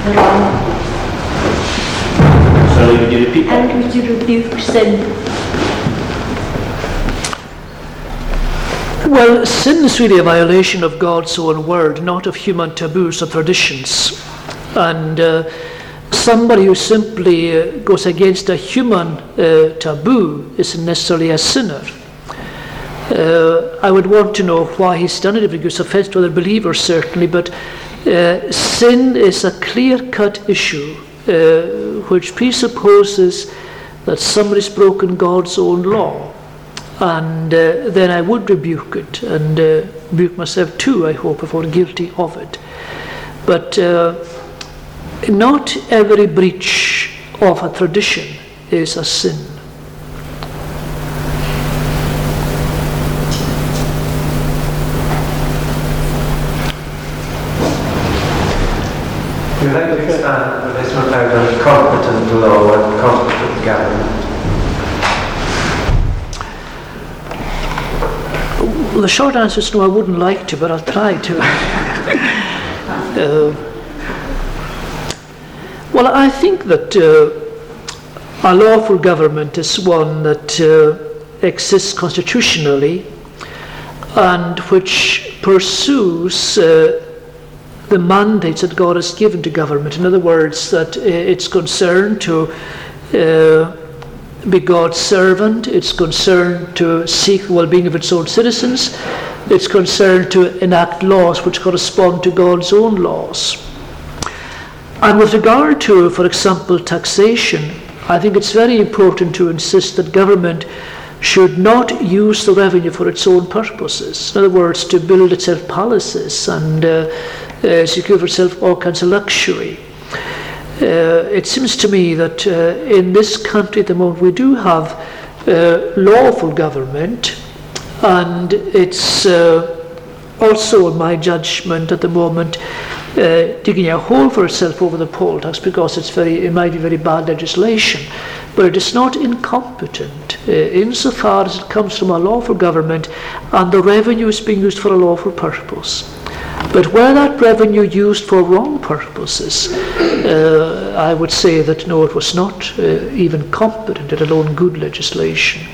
Sorry, would you repeat that? and would you rebuke sin? Well, sin is really a violation of God's own word, not of human taboos or traditions. And somebody who simply goes against a human taboo isn't necessarily a sinner. I would want to know why he's done it, if it gives offense to other believers, certainly, but sin is a clear-cut issue which presupposes that somebody's broken God's own law. And then I would rebuke it, and rebuke myself too, I hope, if I'm guilty of it. But not every breach of a tradition is a sin. You'd like to expand Professor MacLeod on competent law and competent government? Well, the short answer is no, I wouldn't like to, but I'll try to. Well, I think that a lawful government is one that exists constitutionally and which pursues the mandates that God has given to government. In other words, that it's concerned to be God's servant, it's concerned to seek the well-being of its own citizens, it's concerned to enact laws which correspond to God's own laws. And with regard to, for example, taxation, I think it's very important to insist that government should not use the revenue for its own purposes. In other words, to build itself palaces and secure for itself all kinds of luxury. It seems to me that in this country at the moment we do have lawful government, and it's also, in my judgment at the moment, digging a hole for itself over the poll tax because it might be very bad legislation, but it is not incompetent insofar as it comes from a lawful government and the revenue is being used for a lawful purpose. But where that revenue used for wrong purposes, I would say that no, it was not even competent, let alone good legislation.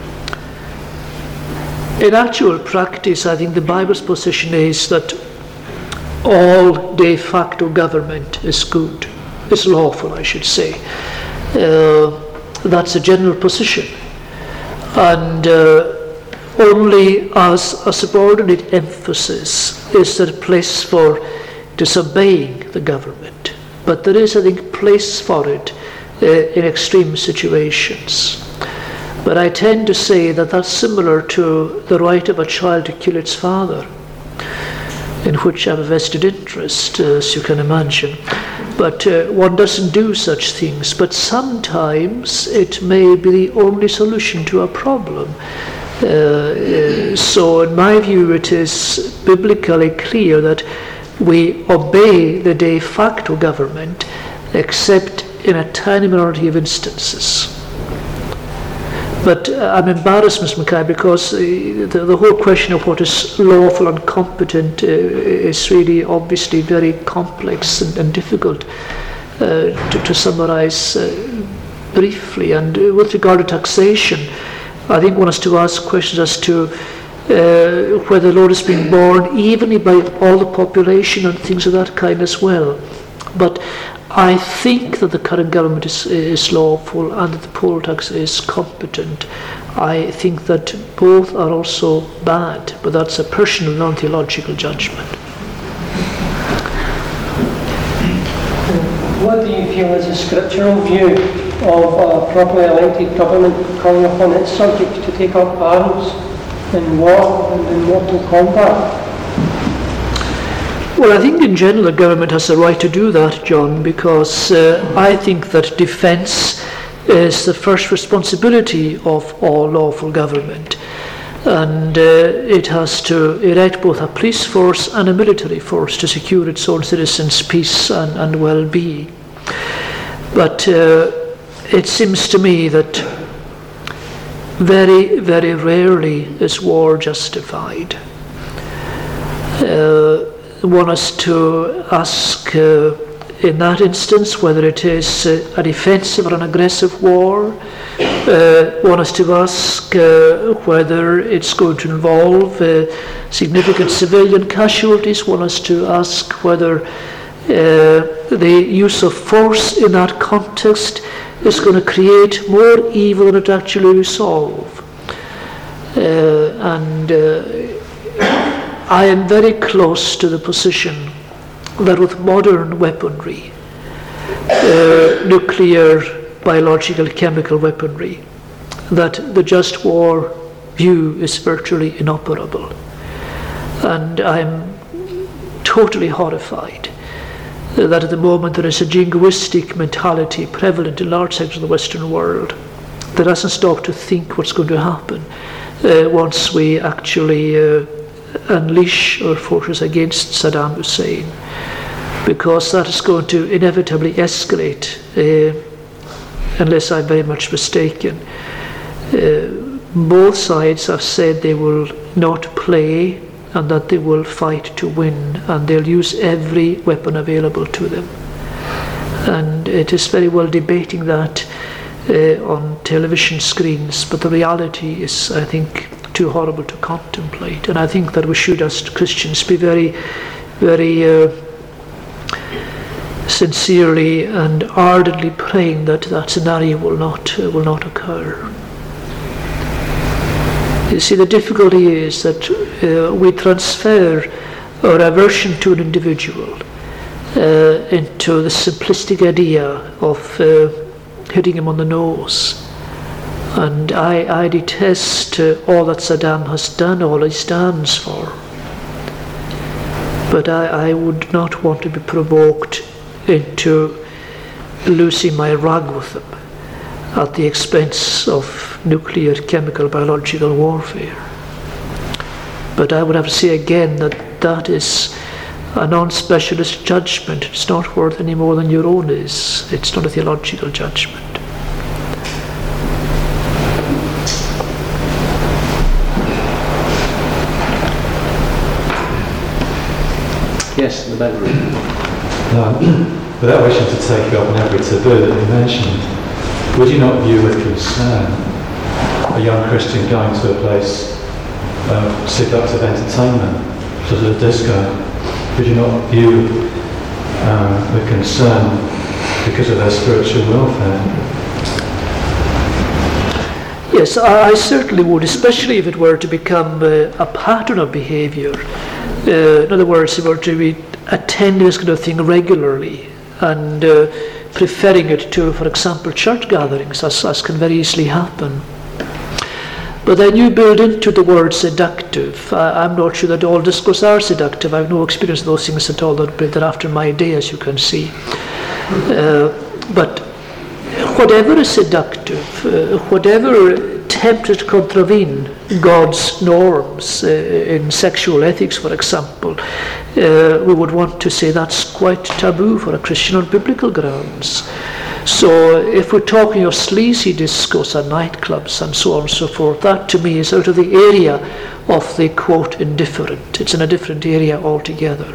In actual practice, I think the Bible's position is that all de facto government is good, is lawful, I should say. That's a general position. And only as a subordinate emphasis is there a place for disobeying the government. But there is, I think, place for it in extreme situations. But I tend to say that that's similar to the right of a child to kill its father, in which I have a vested interest, as you can imagine. But one doesn't do such things. But sometimes it may be the only solution to a problem. So in my view, it is biblically clear that we obey the de facto government, except in a tiny minority of instances. But I'm embarrassed, Ms. Mackay, because the whole question of what is lawful and competent is really obviously very complex and difficult to summarise briefly. And with regard to taxation, I think one has to ask questions as to whether the Lord is being borne evenly by all the population and things of that kind as well. But I think that the current government is lawful and that the poll tax is competent. I think that both are also bad, but that's a personal, non-theological judgment. What do you feel is a scriptural view of a properly elected government calling upon its subjects to take up arms in war and in mortal combat? Well, I think in general the government has the right to do that, John, because I think that defence is the first responsibility of all lawful government. And it has to erect both a police force and a military force to secure its own citizens' peace and well-being. But it seems to me that very, very rarely is war justified. One has to ask in that instance whether it is a defensive or an aggressive war. One has to ask whether it's going to involve significant civilian casualties. One has to ask whether the use of force in that context is going to create more evil than it actually resolve. I am very close to the position that with modern weaponry, nuclear, biological, chemical weaponry, that the just war view is virtually inoperable. And I'm totally horrified that at the moment there is a jingoistic mentality prevalent in large sectors of the Western world that doesn't stop to think what's going to happen once we actually unleash our forces against Saddam Hussein, because that is going to inevitably escalate unless I'm very much mistaken. Both sides have said they will not play and that they will fight to win, and they'll use every weapon available to them. And it is very well debating that on television screens, but the reality is, I think, too horrible to contemplate. And I think that we should, as Christians, be very, very sincerely and ardently praying that that scenario will not occur. You see, the difficulty is that we transfer our aversion to an individual into the simplistic idea of hitting him on the nose. And I detest all that Saddam has done, all he stands for. But I would not want to be provoked into losing my rag with them at the expense of nuclear, chemical, biological warfare. But I would have to say again that that is A non-specialist judgment is not worth any more than your own is. It's not a theological judgment. Yes, in the back room. Without wishing to take you up on every taboo that you mentioned, would you not view with concern a young Christian going to a place of seductive entertainment, such as a disco? Would you not view with concern because of their spiritual welfare? Yes, I certainly would, especially if it were to become a pattern of behaviour. In other words, if we were to be attending this kind of thing regularly and preferring it to, for example, church gatherings, as can very easily happen. But then you build into the word seductive. I'm not sure that all discos are seductive. I have no experience of those things at all. They're after my day, as you can see. But whatever is seductive, whatever tempts to contravene God's norms in sexual ethics, for example, we would want to say that's quite taboo for a Christian on biblical grounds. So if we're talking of sleazy discos and nightclubs and so on and so forth, that to me is out of the area of the quote indifferent. It's in a different area altogether.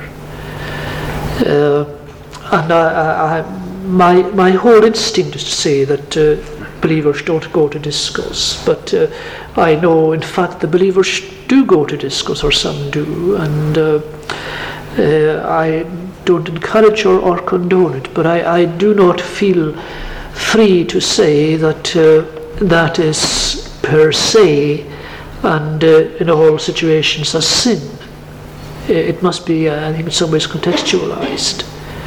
And my whole instinct is to say that believers don't go to discos, but I know in fact the believers do go to discos, or some do, and I don't encourage or condone it, but I do not feel free to say that that is per se and in all situations a sin. It must be, I think, in some ways contextualized.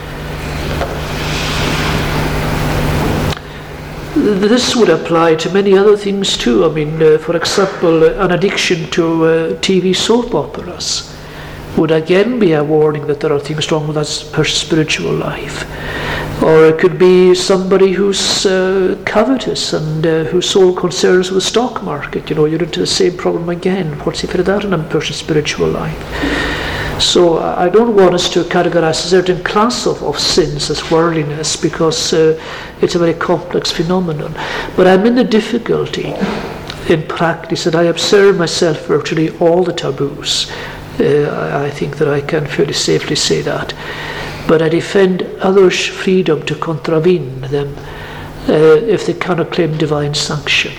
This would apply to many other things too. I mean, for example, an addiction to TV soap operas would again be a warning that there are things wrong with that person's spiritual life. Or it could be somebody who's covetous and whose sole concern is with the stock market. You know, you're into the same problem again. What's the effect of that on a person's spiritual life? So I don't want us to categorize a certain class of sins as worldliness, because it's a very complex phenomenon. But I'm in the difficulty in practice that I observe myself virtually all the taboos. I think that I can fairly safely say that. But I defend others' freedom to contravene them if they cannot claim divine sanction.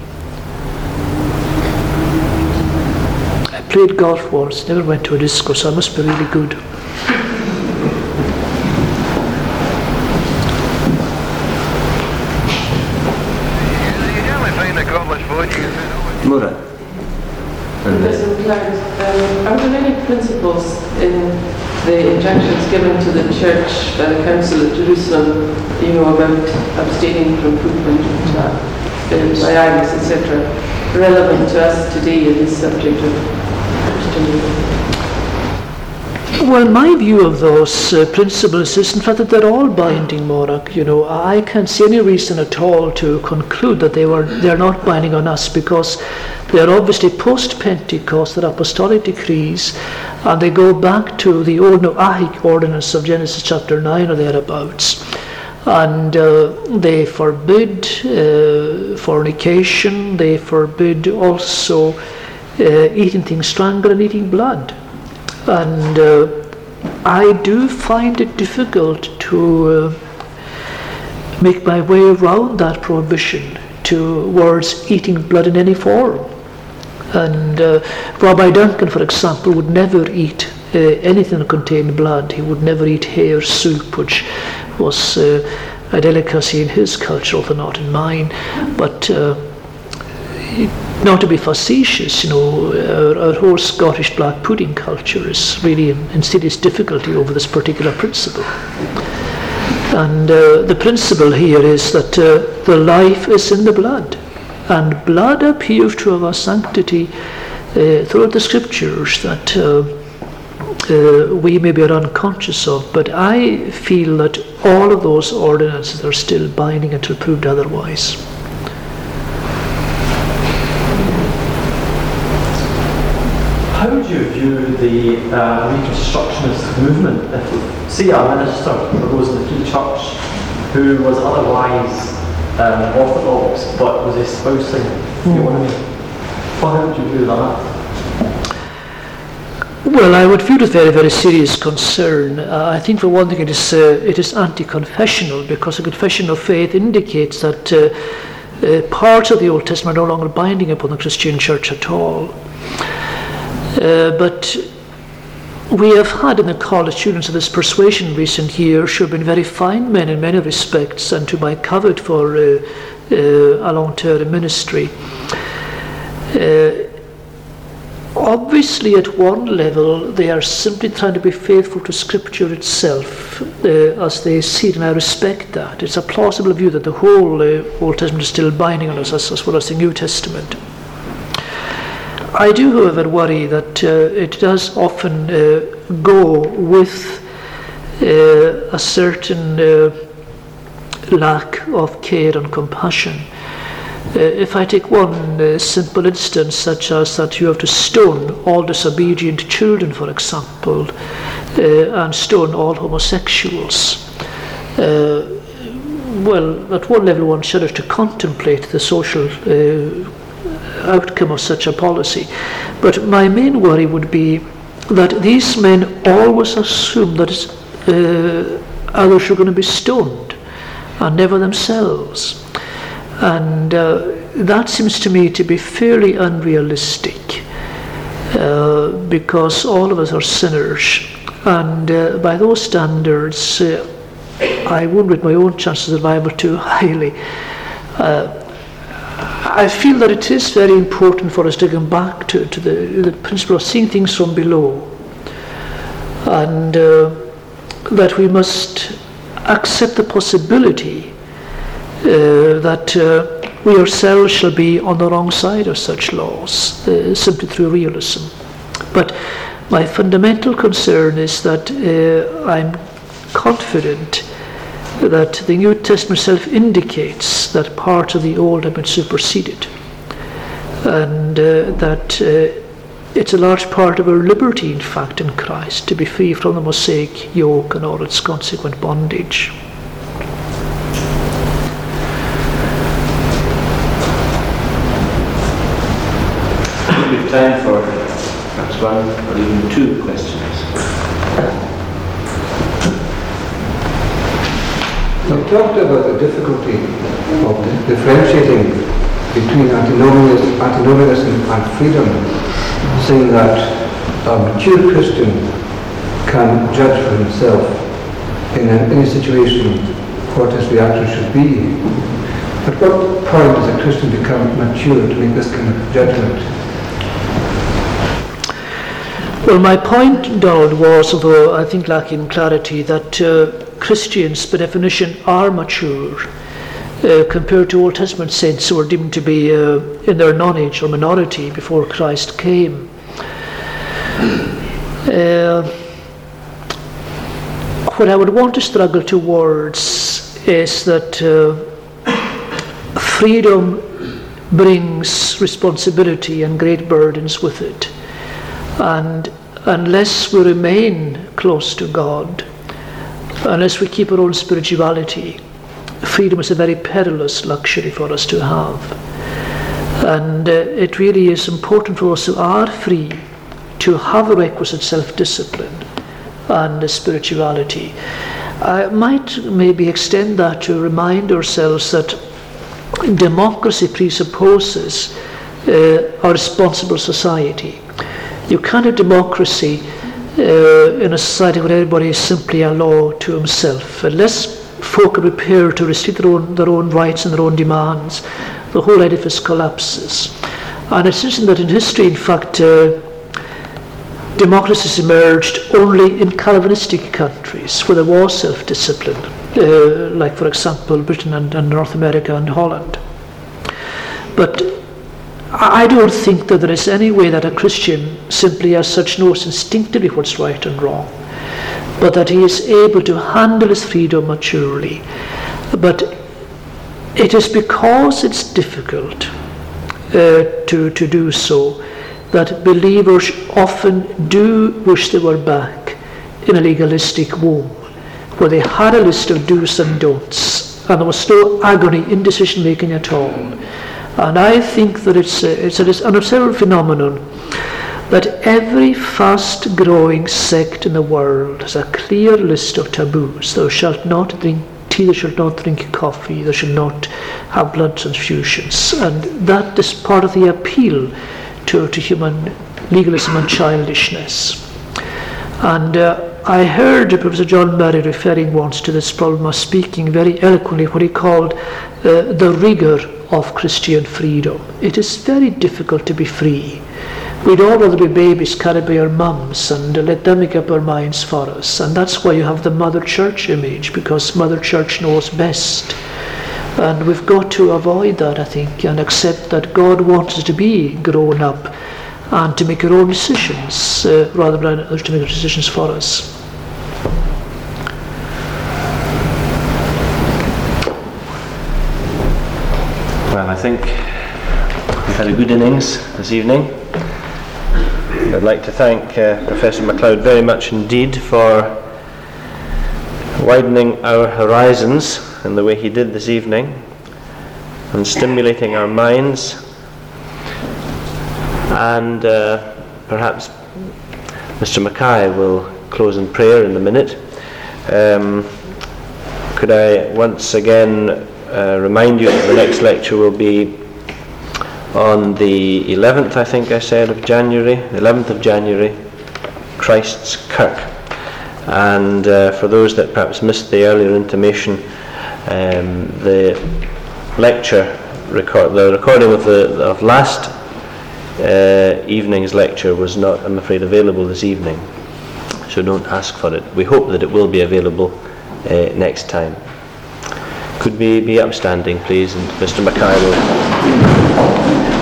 I played golf once, never went to a disco, so I must be really good. Mura. Professor Clarence, are there any principles in the injunctions given to the church by the Council of Jerusalem, about abstaining from food and by idols, etc., relevant to us today in this subject of Christian? Well, my view of those principles is, in fact, that they're all binding, Monarch. I can't see any reason at all to conclude that they're not binding on us, because they're obviously post-Pentecost, they're apostolic decrees, and they go back to the old Noahic ordinance of Genesis chapter 9 or thereabouts. And they forbid fornication, they forbid also eating things strangled and eating blood. And I do find it difficult to make my way around that prohibition towards eating blood in any form. And Rabbi Duncan, for example, would never eat anything that contained blood. He would never eat hare soup, which was a delicacy in his culture, although not in mine. But not to be facetious, our whole Scottish black pudding culture is really in serious difficulty over this particular principle. And the principle here is that the life is in the blood, and blood appears to have a sanctity throughout the scriptures that we maybe are unconscious of, but I feel that all of those ordinances are still binding until proved otherwise. How would you view the Reconstructionist movement? If, say, a minister arose in the Free Church who was otherwise orthodox but was espousing theonomy, how would you view that? Well, I would view it with very, very serious concern. I think, for one thing, it is anti-confessional, because the confession of faith indicates that parts of the Old Testament are no longer binding upon the Christian church at all. But we have had in the college students of this persuasion in recent years who have been very fine men in many respects, and whom I covered for a long-term ministry. Obviously, at one level, they are simply trying to be faithful to Scripture itself as they see it, and I respect that. It's a plausible view that the whole Old Testament is still binding on us as well as the New Testament. I do, however, worry that it does often go with a certain lack of care and compassion. If I take one simple instance, such as that you have to stone all disobedient children, for example, and stone all homosexuals, well, at one level one shudders to contemplate the social outcome of such a policy. But my main worry would be that these men always assume that others are going to be stoned, and never themselves. And that seems to me to be fairly unrealistic, because all of us are sinners, and by those standards I won't rate my own chances of survival too highly. I feel that it is very important for us to come back to the principle of seeing things from below, and that we must accept the possibility that we ourselves shall be on the wrong side of such laws, simply through realism. But my fundamental concern is that I'm confident that the New Testament itself indicates that parts of the Old have been superseded, and that it's a large part of our liberty, in fact, in Christ, to be free from the Mosaic yoke and all its consequent bondage. We've time for perhaps one or even two questions. You talked about the difficulty of differentiating between antinomianism and freedom, saying that a mature Christian can judge for himself in any situation what his reaction should be. At what point does a Christian become mature to make this kind of judgment? Well, my point, Donald, was, although I think lacking clarity, that Christians, by definition, are mature compared to Old Testament saints who were deemed to be in their nonage or minority before Christ came. What I would want to struggle towards is that freedom brings responsibility and great burdens with it. And unless we remain close to God, unless we keep our own spirituality, freedom is a very perilous luxury for us to have. And it really is important for us who are free to have a requisite self-discipline and spirituality. I might maybe extend that to remind ourselves that democracy presupposes a responsible society. You can't have democracy in a society where everybody is simply a law to himself. Unless folk are prepared to restrict their own rights and their own demands, the whole edifice collapses. And it's interesting that in history, in fact, democracies emerged only in Calvinistic countries where there was self-discipline, like, for example, Britain and North America and Holland. But I don't think that there is any way that a Christian simply as such knows instinctively what's right and wrong, but that he is able to handle his freedom maturely. But it is because it's difficult to do so that believers often do wish they were back in a legalistic womb, where they had a list of do's and don'ts, and there was no agony in decision making at all. And I think that it's an observable phenomenon that every fast growing sect in the world has a clear list of taboos. Thou shalt not drink tea, thou shalt not drink coffee, thou shalt not have blood transfusions. And that is part of the appeal to human legalism and childishness. And I heard Professor John Murray referring once to this problem of speaking very eloquently what he called the rigour of Christian freedom. It is very difficult to be free. We'd all rather be babies carried by our mums and let them make up our minds for us. And that's why you have the Mother Church image, because Mother Church knows best. And we've got to avoid that, I think, and accept that God wants us to be grown up and to make our own decisions rather than others to make decisions for us. Well, I think we've had a good innings this evening. I'd like to thank Professor MacLeod very much indeed for widening our horizons in the way he did this evening and stimulating our minds. And perhaps Mr. Mackay will close in prayer in a minute. Could I once again remind you that the next lecture will be on the 11th, I think I said, of January, 11th of January, Christ's Kirk. And for those that perhaps missed the earlier intimation, the lecture, the recording of last evening's lecture was not, I'm afraid, available this evening. So don't ask for it. We hope that it will be available next time. Could we be upstanding, please, and Mr. Mackay will...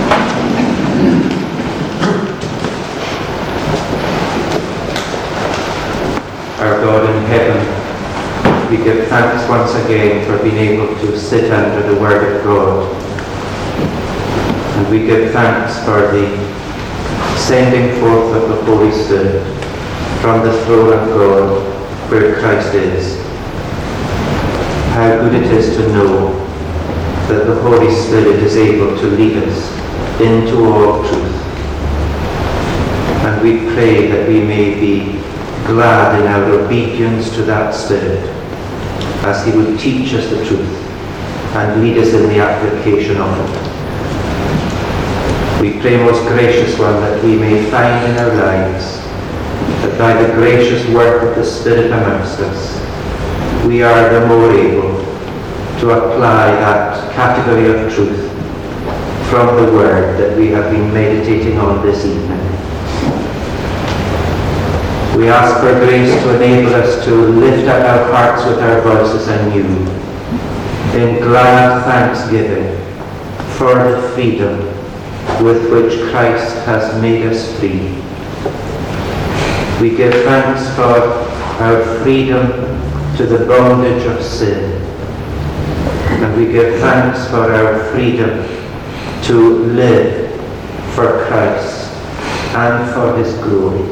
Our God in heaven, we give thanks once again for being able to sit under the Word of God. And we give thanks for the sending forth of the Holy Spirit from the throne of God where Christ is. How good it is to know that the Holy Spirit is able to lead us into all truth. And we pray that we may be glad in our obedience to that Spirit as He would teach us the truth and lead us in the application of it. We pray, most gracious one, that we may find in our lives that by the gracious work of the Spirit amongst us, we are the more able to apply that category of truth from the Word that we have been meditating on this evening. We ask for grace to enable us to lift up our hearts with our voices anew in glad thanksgiving for the freedom with which Christ has made us free. We give thanks for our freedom to the bondage of sin, and we give thanks for our freedom to live for Christ and for His glory.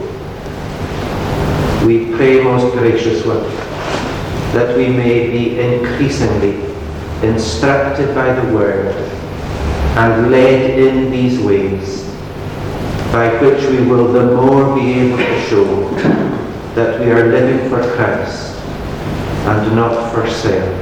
We pray, most gracious one, that we may be increasingly instructed by the Word and led in these ways, by which we will the more be able to show that we are living for Christ and not for self.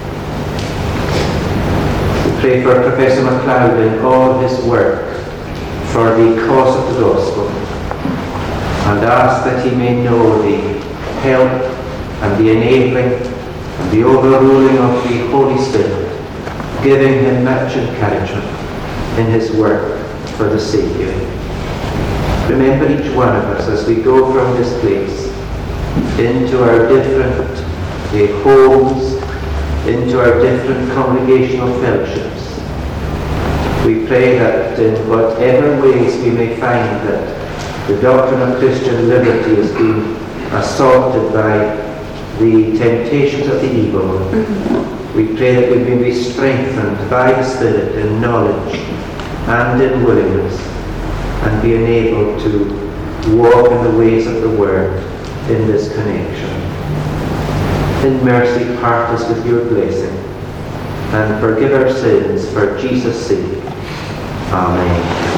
We pray for Professor MacLeod in all his work for the cause of the gospel, and ask that he may know the help and the enabling and the overruling of the Holy Spirit, giving him much encouragement in his work for the Saviour. Remember each one of us as we go from this place into our different homes, into our different congregational fellowships. We pray that in whatever ways we may find that the doctrine of Christian liberty has been assaulted by the temptations of the evil one, we pray that we may be strengthened by the Spirit in knowledge and in willingness and be enabled to walk in the ways of the Word in this connection. In mercy, part us with your blessing, and forgive our sins for Jesus' sake. Amen.